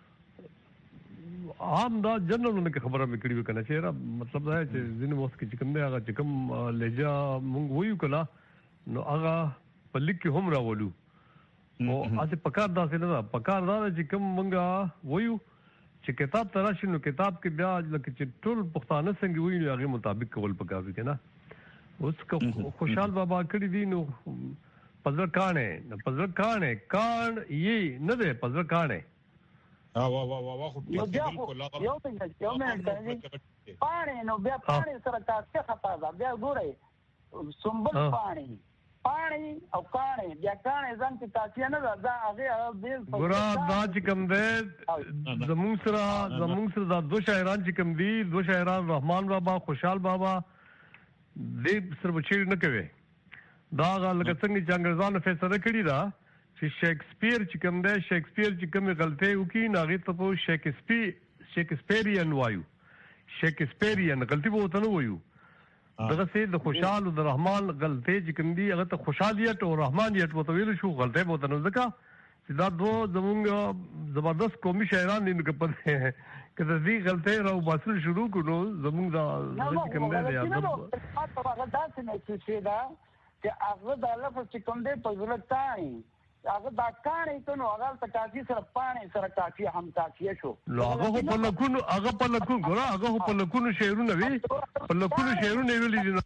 عام دا جنرال نه خبره وکړي کنه چې را مطلب دا چې ځینې وخت کې کوم دی هغه چې کوم لهجه مونږ وایو کنه نو هغه په لیک کې هم راولو او اته پکار دا څه نه پکار دا چې کوم مونږه وایو چې کتاب تراشي نو کتاب کې بیا لکه چې ټول پښتانه څنګه وایي هغه مطابق کول پکار دي کنه. اوس کو خوشحال بابا کړی دي نو پزړ کانه کان یې نه ده پزړ کانه وا خو بالکل یو منټ پانی نو بیا پانی سره تاسو خطا ده بیا ګورئ سنبل پانی او کانه بیا کانه ځان ته تاسو نه دا هغه دې ګورا دا چې کوم ده زموږ سره دا دو شاعران چې کوم دي دو شاعران رحمان بابا خوشحال بابا دې سره بچی نه کوي. دا لکه څنګه چې انګريزانو فیصله کړی دا چې شیکسپیر چې کوم دی شیکسپیر چې کوم غلطي وکړي ناغي ته په شیکسپیریان وایو. شیکسپیریان غلطي به وته نه وایو. دغه سي د خوشحال او د رحمان غلطي چې کوم دی هغه ته خوشحالیت او رحمانیت وته ویل شو غلطي به وته نه ځکه چې دا دوه زمونږ زبردست قومي شاعران دي نو کپه کله دې غلطي راو باسل شروع کړو زمونږ دا کوم دی یا هغه داسې نه چې دا چې هغه د لفظ چې کوم دی په ضرورت تای هغه دا کار یې ته نو هغه ته کافي سره پانی سره کافي هم کافي شو. هغه په لکونو ګور هغه په لکونو شعرونه وی په لکونو شعرونه ویلي دي.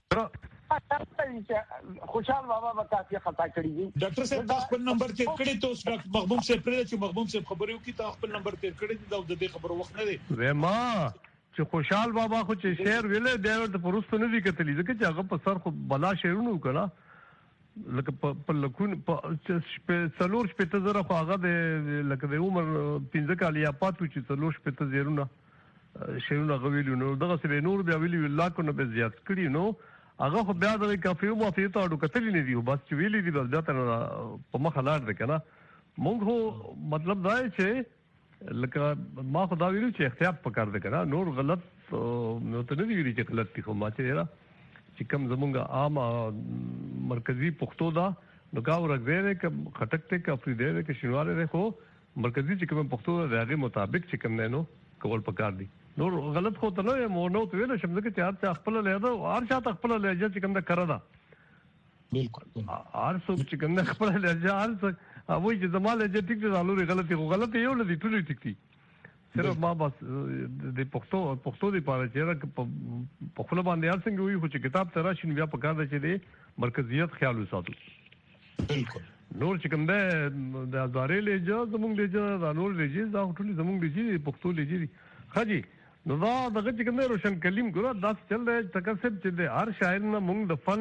خوشحال بابا به کافي خطا کړی دي. ډاکټر صاحب تاسو خپل نمبر تیر کړی ته اوس ډاکټر مغموم صاحب پرې چې مغموم صاحب خبرې وکړي تاسو خپل نمبر تیر کړی دا د دې خبرو وخت نه دی. وېما چې خوشحال بابا خو چې شعر ویلې دی ورته پرستو نه دي کتلی ځکه چې هغه په سر خو بلا شعرونه وکړه لکه په لکون په څلور شپته زره خو هغه د لکه د عمر 15 کال یا پاتو چې څلور شپته زیرونه شعرونه غویلو نو دغه سره نور بیا ویلی الله کو نه به زیات کړی نو هغه خو بیا د کافیو مافیو ته اډو کتلی نه دی بس چې ویلی دی بس ځاته په مخ لاړ دی کنه مونږ هو مطلب دا چې لکه ما خو دا ویلو چې احتیاط پکار دی کنه نور غلط نو ته نه دی ویلي چې غلط دي خو ما چې را چې کوم زمونږ عام مرکزی پښتو دا نو کا ورغه ک خټک ته ک افریدې ک شینواره ده خو مرکزی چې کوم پښتو دا هغه مطابق چې کوم نه نو کول پکار دی نور غلط خو ته نه مو نو ته ویل شم چې هر څه خپل لهدا او هر چا خپل لهجه چې کوم دا کړه دا بالکل هر څوک چې کوم خپل لهجه هر څه او چې زماله چې ټیک دي ضروري غلطي یو نه دي ټول ټیک دي صرف ما بس د پښتو دی پاره چې په خپل باندې هر څنګه وي خو چې کتاب ته راشي بیا په کار ده چې د مرکزیت خیال وساتو بالکل نور چې کوم ده د ازارې لهجه زمونږ لهجه دا نور لهجه دا ټول زمونږ لهجه پښتو لهجه خاجي نو دا دغه چې کوم روشن کلیم ګره دا چل دی تکسب چې د هر شاعر نه موږ د فن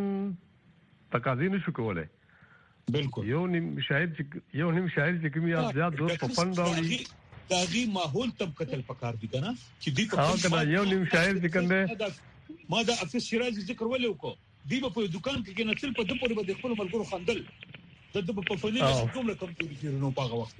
تقاضې نشو کولای بالکل یو نیم شاعر چې کوم یا زیات دوست په فن راوړي داغي ماحول تب قتل پکار دي کنه چې دی په یو نیم شاعر چې کنده ما دا افس شیرازي ذکر ولې وکړو دی په دکان کې نه تل په د پوره د خپل ملګرو خندل د په فني جمله کوم چې نو پاغه وخت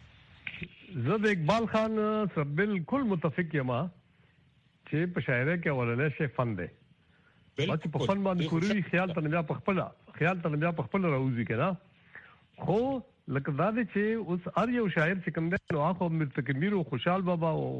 زه د اقبال خان سره بالکل متفق یم چې په شاعرۍ کې ولنه شي فن دی چې په فن باندې کوری خیال ته بیا په خپل راوځي کنه خو لکه دا دی چې اوس هر یو شاعر چې کوم دی نو هغه مرتکبیر او خوشحال بابا او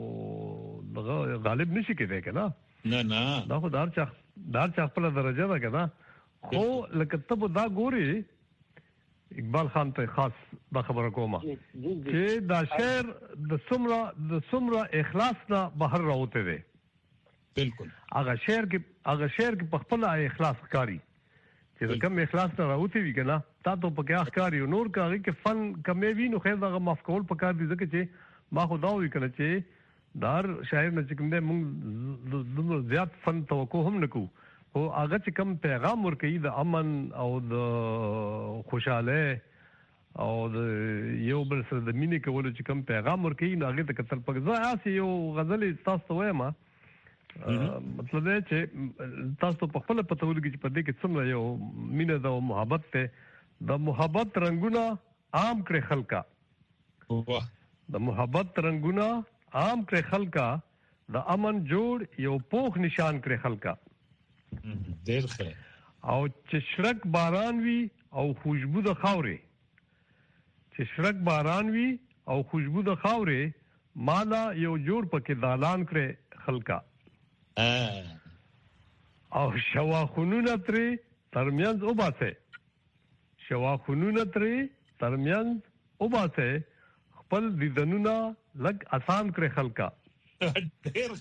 غالب نشي کېدای کنه نه دا خو دار چا خپل درجه ده کنه خو لکه ته دا ګوري اقبال خان ته خاص دا خبره کومه چې دا شعر د سمره اخلاص نه بهر راوته دی بالکل هغه شعر کې په خپل اخلاص ښکاری چې کوم اخلاص نه راوته وی کنه تا ته په کې ښکاری نور کاری کې فن کمې وی نو خیر دا مفکول پکار دي ځکه چې ما خدا وی کنه چې دار شاعر نه چې کوم دې موږ زیات فن توقع هم نکو او هغه چې کوم پیغام ورکړي د امن او د خوشاله او د یو بل سره د مینې کولو چې کوم پیغام ورکړي نو هغه ته کتل پکې ځه یو غزل تاسو وایم مطلب دی چې تاسو په خپل پته ولګي چې په دې کې څومره یو مینه او محبت ته د محبت رنگونه عام کړ خلکا د محبت رنگونه عام کړ خلکا د امن جوړ یو پوخ نشان کړ خلکا ډېر ښه او چې شرک باران وی او خوشبو د خاورې مالا یو جوړ پکې دالان کړ خلکا او شواخونونه ترې ترمنځ وباسه خپل دیدنونه لګ آسان کړ خلکا ډېر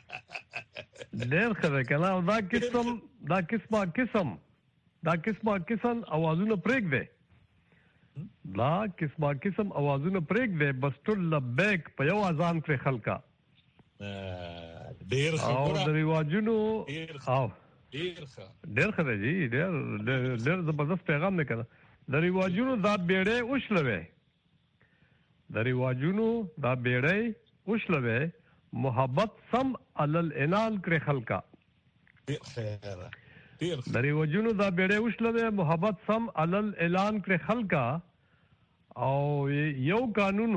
ښه کنه او دا قسم اوازونه پرېګ دی بس ټول لبیک په یو اذان کړ خلکا ډېر ښه او د ریواجونو ډېر ښه دی ډېر زبردست پیغام نه کړه د ریواجونو دا بیړې اوښلوي محبت سم علل انال کړ خلکا د ریواجونو دا بیړې اوښلوي محبت سم علل اعلان کړ خلکا او یو قانون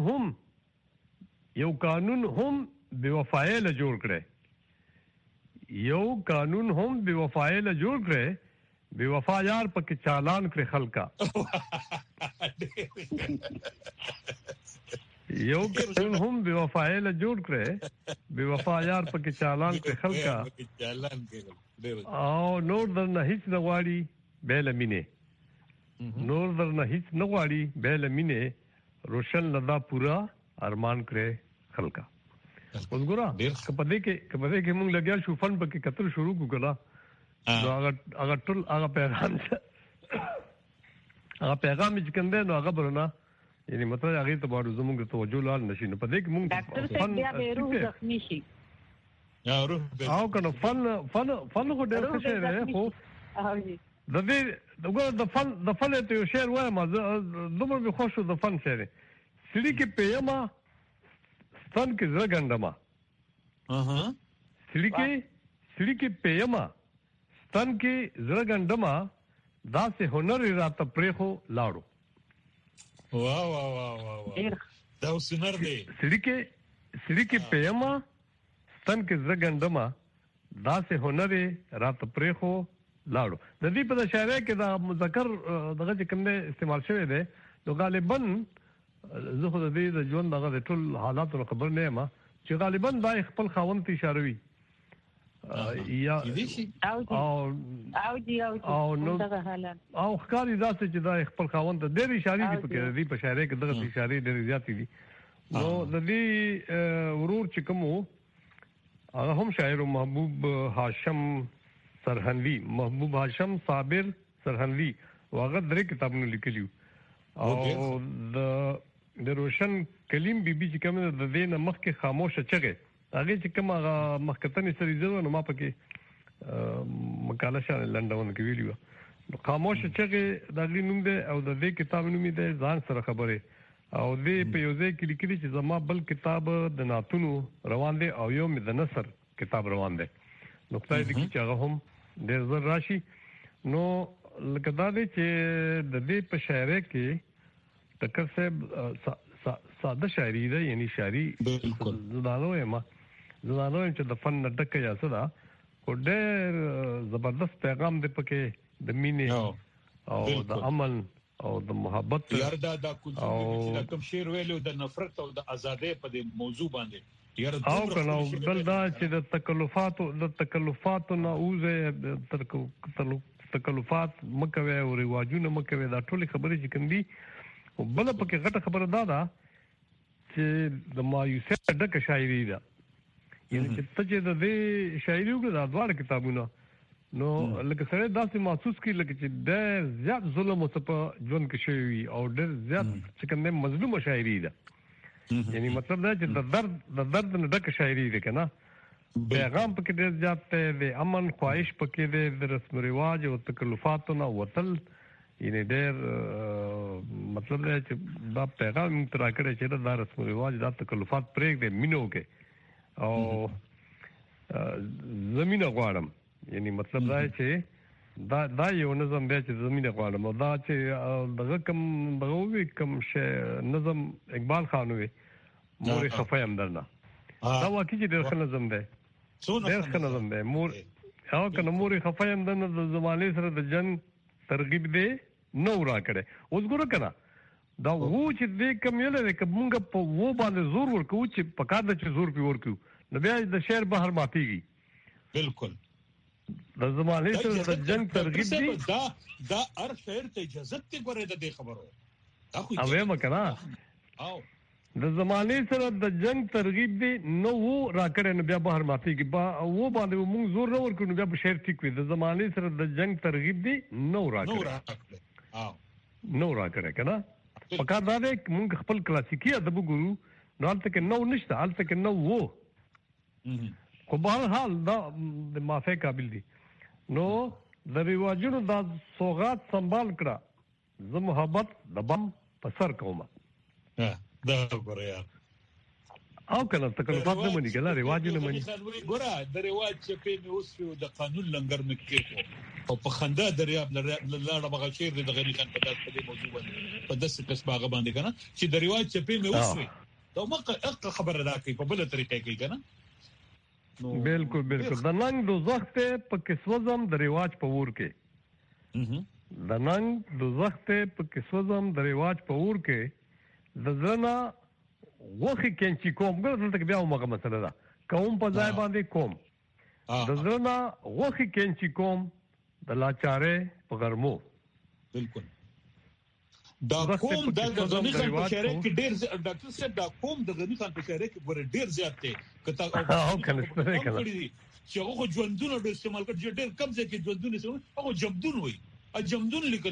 هم بے وفای له جوړ کړي بے وفا یار پکې چالان کړي خلکا یو قانون هم بے وفای له جوړ کړي بے وفا یار پکې چالان کړي خلکا او نور در نه هیڅ نغواړي بیل مینه روشن لدا پورا ارمان کړي خلکا وګورا کپدې کې موږ لګیا شو فن پکې کتل شروع وکړه نو هغه ټول هغه پیغام چې کنده نو هغه برنا یعنی مطلب هغه ته باندې زموږ توجه لال نشي نو پدې کې موږ ډاکټر صاحب بیا به روح زخمی شي یا روح او کنه فن خو ډېر ښه شی دی خو د دې د فن ته یو شعر وایم دومره مې خوښ شو د فن شعر سړي کې پیما ستن کې زړه ګنډما سړي کې پیما ستن کې زړه ګنډما داسې هنر راته پرېخو لاړو واه واه واه واه دا هنر دی سړي کې پیما ستن کې زړه ګنډما داسې هنر راته پرېخو لاړو د دې په شاعرۍ کې دا مذکر دغه کوم نه استعمال شوی دی نو غالبا زه خو د دې د ژوند دغه ټول حالات خبر نه یم چې غالبا دا خپل خاوند ته اشاره وي یا او دغه حالات او ښکاري داسې چې دا خپل خاوند ته ډېر اشاره دي په دې په شاعرۍ کې دغه اشاره ډېر زیات دي نو د دې ورور چې کوم هغه هم شاعر محبوب هاشم صابر سرهنوي واغه درې کتابونه لیکلي او د روشن کلیم بیبي چې کوم د دې نه مخکې خاموشه چغه هغه چې کوم مخکتنې سریزه نو ما پکې مقاله شامل لندن کې ویلو خاموشه چغه د غلی نوم دی او د دې کتاب نوم دی ځان سره خبره او دې په یو ځای کې لیکلي چې زما بل کتاب د ناتونو روان دی او یو مې د نثر کتاب روان دی نقطه دې چې هغه هم ډېر زر راشي نو لکه دا دی چې د دې په شاعرۍ کې ټکر صاحب ساده شاعري ده یعنی شاعري زدانو چې د فن ډکه یا څه ده خو ډېر زبردست پیغام دی پکې د مینې او د امن او د محبت یار دا کوم کوم شعر ویلو د نفرت او د ازادۍ په موضوع باندې او کنه بل دا چې د تکلفاتو نه اوزه تکلفات مکوي او رواجونه مکوي دا ټول خبرې چې کوم دي بل پکې غټه خبره ده چې د مایوسه ډکه شاعري ده یعنی چې ته چې د دې شاعري وګړه د دوه کتابونو نو لکه سره داسې محسوس کی لکه چې ډېر زیات ظلم او په ژوند کې شوی او ډېر زیات چې کوم مظلوم شاعري ده یعنی مطلب دا چې د درد نه ډکه شاعري ده کنه پیغام پکې ډېر زیات دی د امن خواهش پکې دی د رسم رواج او تکلفاتو نه وتل یعنی ډېر مطلب دا چې دا پیغام تر کړه چې دا رسم رواج دا تکلفات پرېږ دی مينو کې او زمينه غواړم یعنی مطلب دا چې دا یو نظم دی چې زمينه غواړم او دا چې دغه کم شی نظم اقبال خان وي مور خفایم درنه دا واقعي ډېر ښه نظم دی ډېر ښه نظم دی مور او کنه مور خفایم درنه د زمانه سره د جنگ ترغیب دی نو را کړي اوس ګوره کنه دا وو چې دې کم یله کومګه په وو باندې زور ورکو چې پکا د چې زور پی ورکو نو بیا د شعر بهر ماتيږي بالکل د زمانه سره د جنگ ترغیب دی دا هر شعر ته اجازه ته ګوره د خبرو دا خو اوه مکنا او د زمانه سره د جنگ ترغیب دی نو وو را کړي نو بیا بهر ماتيږي با وو باندې موږ زور نه ورکو نو بیا په شعر ټیک وي د زمانه سره د جنگ ترغیب دی نو را کړي نو را کړي کنه پکا دا دې موږ خپل کلاسیکي ادب ګورو نو البته کې نو نشته البته کې نو وو خو په هر حال دا د معافی قابل دي نو د رواجونو دا سوغات سنبال کړه زه محبت د بم په سر کوم دا ګوریا او کنه تکلفات نه مني ګلا رواج نه مني ګورا د رواج چې په اوسو د قانون لنګر مکې او په خندا دریاب لاړه بغشیر د غنی خان په داسې موضوع باندې په داسې قسمه باندې کنه چې د رواج چې په اوسو دا مکه خبره راکې په بل طریقې کې کنه بالکل د ننګ دوزخ ته په کسوزم د رواج په ور کې د ننګ دوزخ ته په کسوزم د رواج په ور کې د زنا وخی کینچی کوم ګرځل ته بیا موږ مسله ده کوم په ځای باندې کوم د زنا وخی کینچی کوم د لاچاره په غرمو بالکل دا کوم د غنی خان په شهر کې ډیر ډاکټر صاحب دا کوم د غنی خان په شهر کې ګوره ډیر زیات دی کته او کنه چې هغه ژوندونه د استعمال کړي ډیر کم ځای کې ژوندونه سره هغه جمدون وي ا جمدون لیکل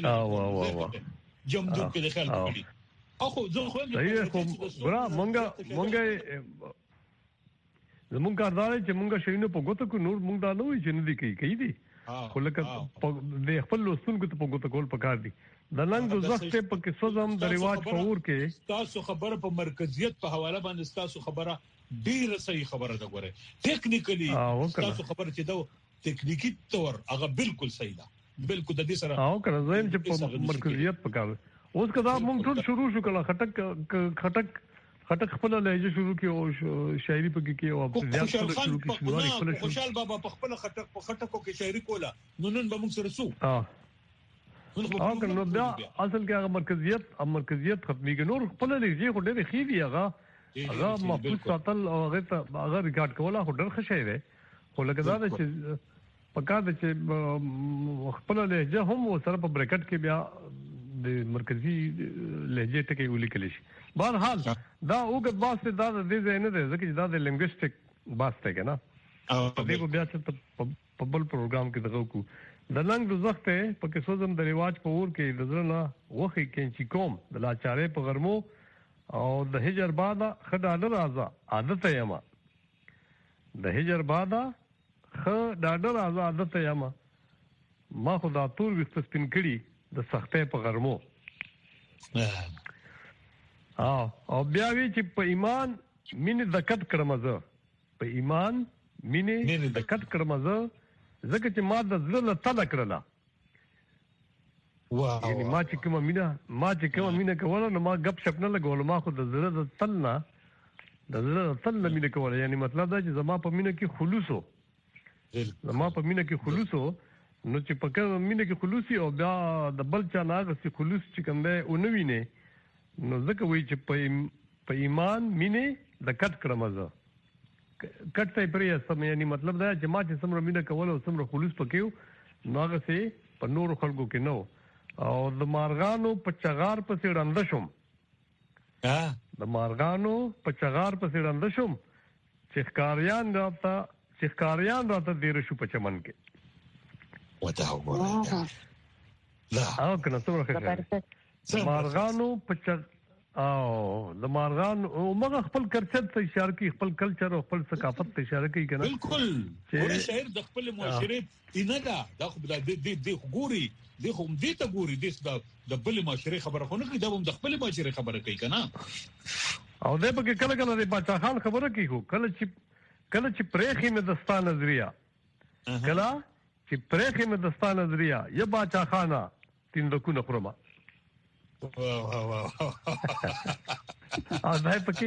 جمدون کې د خیال کړي اخو زه خو صحیح خو ګره مونږه زمونږ کاردار چې مونږه شینو په ګوتو کو نور مونږ دا نه وي چې نه دي کوي دي خو لکه د خپل لوستونکو ته په ګوتو کول پکار دي د لنګ وخت په کې سوزم د ریواج په ور کې تاسو خبره په مرکزیت په حواله باندې تاسو خبره ډیره صحیح خبره ده ګوره ټیکنیکلی تاسو خبره چې دا ټیکنیکی تور هغه بالکل صحیح ده بالکل د دې سره کړه زم چې په مرکزیت پکار اوس کدا مونږ ټول شروع شو کله خټک خپل لهجه شروع کی او شاعری پکې کې او ابتداء شروع کی خوشحال بابا په خپل خټکو کې شاعری کوله نن به موږ سره سو نو بیا اصل کې هغه مرکزیت ختمي کې نور خپل لهجه خو ډېر خېدي هغه محفوظ ساتل او هغه ریکارډ کوله خو ډېر ښه شی دی خو لکه دا چې پکا د چې خپل لهجه هم سره په بریکټ کې بیا د مرکزی لهجه ټکی ولیکل شي بهرحال دا وګت واسطه دا د دې نه ده ځکه چې دا د لینګویسټک واسطه کې نه دې په بیا چې په بل پروګرام کې دغه کو د لنګ د وخت په کې سوزم د ریواج په ور کې د ځرنه وخی کینچی کوم د لاچارې په غرمو او د هجر بعد خدای راځه عادت یما د هجر بعد خدای راځه عادت یما ما خدا تور وخت سپین کړي د سختې په غرمو او بیا وی چې په ایمان مینه د کټ کړمزه په ایمان مینه د کټ کړمزه زکه چې ما د زړه تل کړلا یعنی ما چې کوم مینه کوله نو ما غب شپ نه لګول ما خو د زړه تل نه مینه کوله یعنی مطلب دا چې زما په مینه کې خلوصو نو چې په کوم مینه کې خلوصي او بیا د بل چا ناغه سي خلوص چې کوم دی او نه ویني نو ځکه وی چې په ایمان مینه د کټ کړمزه کټ ته پرې سم یعنی مطلب دا چې ما چې سمره مینه کوله او سمره خلوص پکېو نو هغه سي په نور خلکو کې نو او د مارغانو په چغار پسې ړنده شوم چې ښکاریان راته ډېر شو په چمن کې وته وګورئ لا او کنه څومره ښه مارغانو پچ او د مارغان او مغه خپل کلچر ته اشاره کوي خپل کلچر او خپل ثقافت ته اشاره کوي کنه بالکل ګوري شاعر د خپل معاشره نه دا خو د ګوري د بل معاشره خبره خو نه کوي د خپل معاشره خبره کوي کنه او د په کې کله د باچا خان خبره کوي کله چې پرېخي مې دستا نظریه کله چې پرېخي مې دستا نظریه یا باچا خانه تین دکونه خرما دای پکې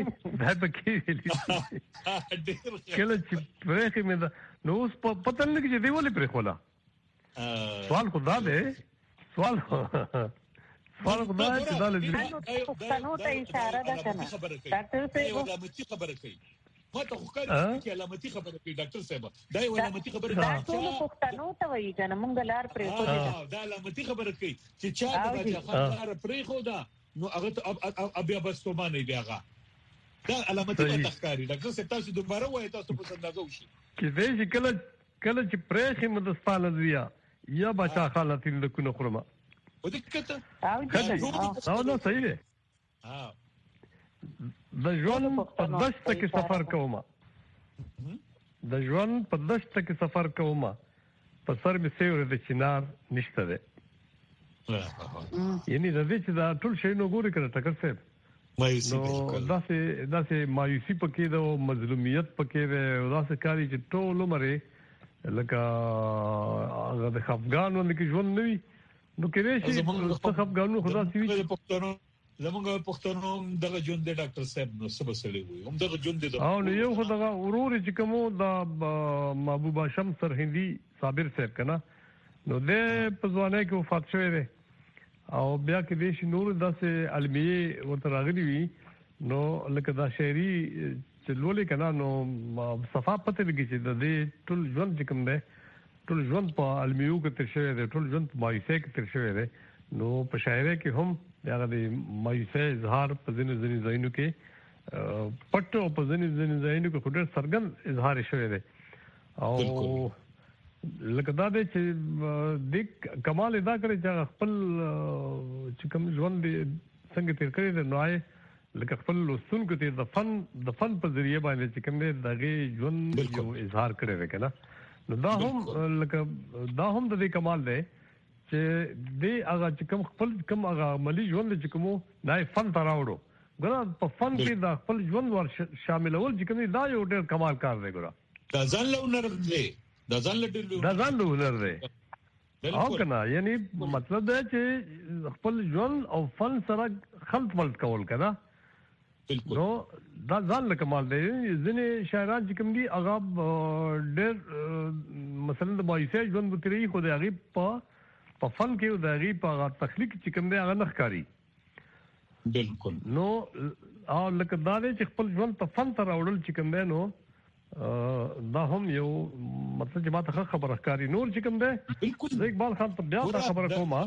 کله چې پرېخي مې نو اوس پته نه کې دی ولې پرې خولا سوال خدا دې سوال خدا دې چې دالې پښتنو ته اشاره ده کنه ډاکټر صاحب خبره کوي ما ته خو کله چې علامتي خبره کوي ډاکټر صاحب دا یو علامتي خبره ده ټول پښتنو ته وایي کنه مونږ لار پرې خو دا علامتي خبره کوي چې چا د باچا خان لار پرې خو دا نو هغه ابیا بستومانه بیاغه دا علامتي تخکاری ډاکټر صاحب تاسو دوباره وایي تاسو په اندازه وشي کې دې چې کله چې پرېخي مدستانه زیا یا باچا خان تین دکونه خرما ودې کته او نو صحیح دی د ژوند په دشت کې سفر کوم په سر می سیور د چنار نشته ده یعنی د دې چې دا ټول شی نو ګوري کړه ټکر صاحب مایوسی داسې مایوسی پکې ده او مظلومیت پکې ده او داسې کاری چې ټول عمر لکه هغه د افغانانو کې ژوند نه وي نو کې شي څه افغانانو خدا سي زمونږ پښتنو دغه ژوند د ډاکټر صاحب نو سبا سره وي هم دغه ژوند د او نو یو خدغه ورور چې کومو د محبوب هاشم سرهندي صابر صاحب کنه نو د پزوانه کې وفات شوی دی او بیا کې د شنور داسې علمیه ورته راغلی وي نو لکه دا شاعري چې لولې کنه نو صفه پته لګی چې د ټول ژوند چې کوم دی ټول ژوند په علمیو کې تر شوی دی ټول ژوند په مایوسه کې تر شوی دی نو په شاعري کې هم هغه د مایوسه اظهار په ځینې ځایونو کې پټو په ځینې ځایونو کې خوري سرګن اظهار شوی دی او لکه دا دی چې د کمال ادا کړی چې خپل چې کوم ژوند څنګه تیر کړی دی نو لکه خپل لوستونکو ته د فن په ذریعہ باندې چې کوم دغه ژوند یو اظهار کړی دی کنه نو دا هم لکه دا هم د دې کمال دی چې دې هغه چې کوم هغه عملی ژوند چې کوم نه فن تراوړو ګره په فن کې د خپل ژوند ور شاملول چې کوم دا یو ډېر کمال کار دی ګره دا ځان له هنر دی دا ځان له هنر دی او کنه یعنی مطلب دی چې خپل ژوند او فن سره خلط ملت کول کنه نو دا ځان له کمال دی ځینې شاعران چې کوم دي هغه ډېر مثلا د مایوسۍ ژوند وتري خو د هغه په فن کې د هغه په تخلیق چې کوم دی هغه نخکاری بالکل نو او لکه دا چې خپل ژوند ته فن تر اورل چې کوم دی نو دا هم یو مطلب چې ماته خبره ښکاری نور چې کوم دی بالکل اقبال خان ته بیا خبره کومه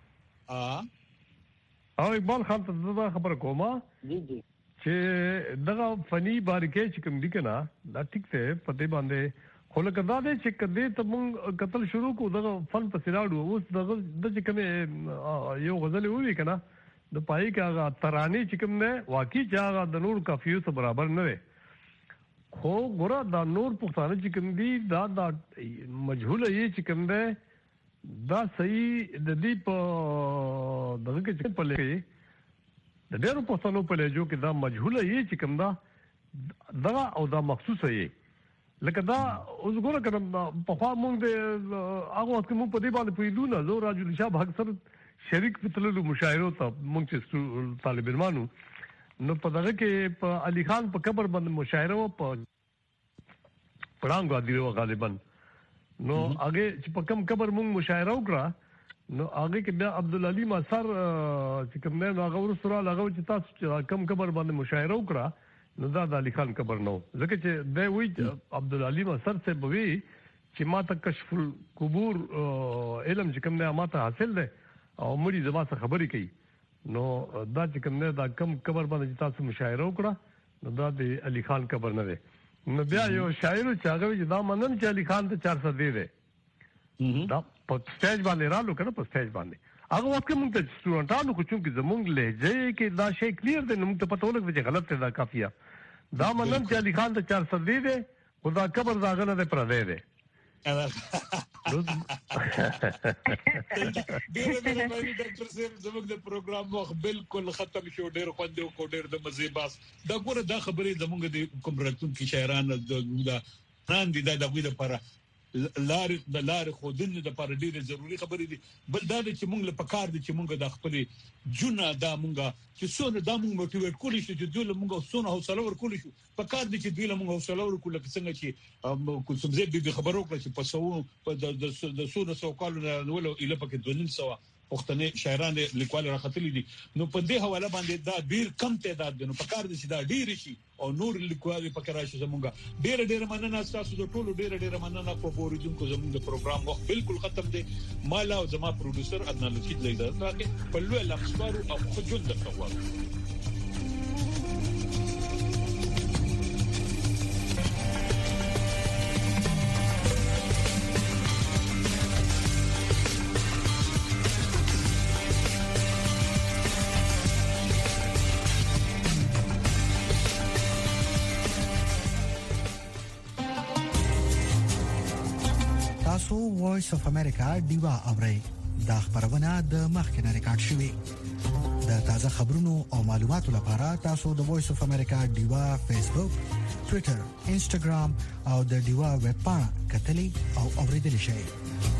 او اقبال خان ته دا خبره کومه جی چې دغه فني باریکۍ چې کوم دي کنه دا ټیک ته پته باندې خو لکه دا چې کدی ته مونږ قتل شروع کو دغه فن په سلاړو اوس دغه د چې کوم یو غزل وی کنه د پای کې هغه ترانه چې کوم نه واقعي چې هغه د نور کافیو سره برابر نه وي خو ګوره دا نور پښتانه چې کوم دي دا مجهوله یې چې کوم ده دا صحیح د دې په دغه کې په لګي د ډېرو پښتنو په لجو کې دا مجهوله یې چې کوم ده دا او دا مخصوصه یې لکه دا اوس ګوره کړم په خوا مونږ د هغه وخت مونږ په دې باندې پوهیدو نه زه راجل شاه اکثر شریک پتللو مشاعرو ته مونږ چې طالب علمانو نو په دغه کې په علي خان په قبر باندې مشاعره په پړانګو دی غالبا نو هغه چې په کم قبر مونږ مشاعره وکړه نو هغه کې بیا عبدالعلی ماسر چې کوم نه هغه ورسره هغه چې تاسو کم قبر باندې مشاعره وکړه نو دا د علي خان قبر نو ځکه چې د وی عبدالعلی ماسر سے بوي چې ماته کشف القبور علم چې کوم نه ماته حاصل ده او مړي زما څخه خبرې کوي نو دا چې کوم نه دا کم قبر باندې تاسو مشاعره وکړه نو دا د علي خان قبر نه ده نو بیا یو شاعر چې هغه چې دا منن چې علي خان ته 400 دی دا په سټیج باندې رالو کنه په سټیج باندې هغه وخت موږ ته سټوډنټانو خو چې زمونږ لهجه کې دا شی کلیر دی نو موږ ته پته ولګي چې غلط دی دا کافیه دا منن چې علي خان ته 400 دی خدا قبر دا غنه پر دی ډېر ډاکټر صاحب زموږ د پروګرام وخت بالکل ختم شو ډېر خوندو کو ډېر د مزه باس دا ګوره دا خبرې زموږ د کوم راتلونکي شاعران د نن دي دا د لپاره لار خودنه د لپاره ډېر ضروری خبرې دي بل دا چې موږ له پکار دي چې موږ د خپل جونه دا موږ چې څونه دا موږ موټیویټ کولی شو چې دوی موږ څونه حوصله ورکول شو پکار دي چې دوی موږ حوصله ورکول څنګه چې کوم څه به خبرو کړ چې په سو په د سونه سو کالو ولو اله پکې 200 پښتني شاعران لیکوال راختلي دي نو په دې حواله باندې دا ډیر کم تعداد دي نو پکار دي چې دا ډیر شي او نور لیکوال پکې راشي زمونږه ډیر مننه تاسو د ټولو ډیر مننه په اوریدونکو زمونږ د پروګرام وخت بالکل ختم دي مالا او زما پروډوسر عدنان لطیف لیدل راکې په لوی لمسوارو او خجل د قوام وایس اف امریکا دیوا اوري دا خبرونه د مخکنه ریکارډ شوې د تازه خبرونو او معلوماتو لپاره تاسو د وایس اف امریکا دیوا فیسبوک ټوئیټر انسټاګرام او د دیوا ویب پاڼه کتلی او اوریدل شئ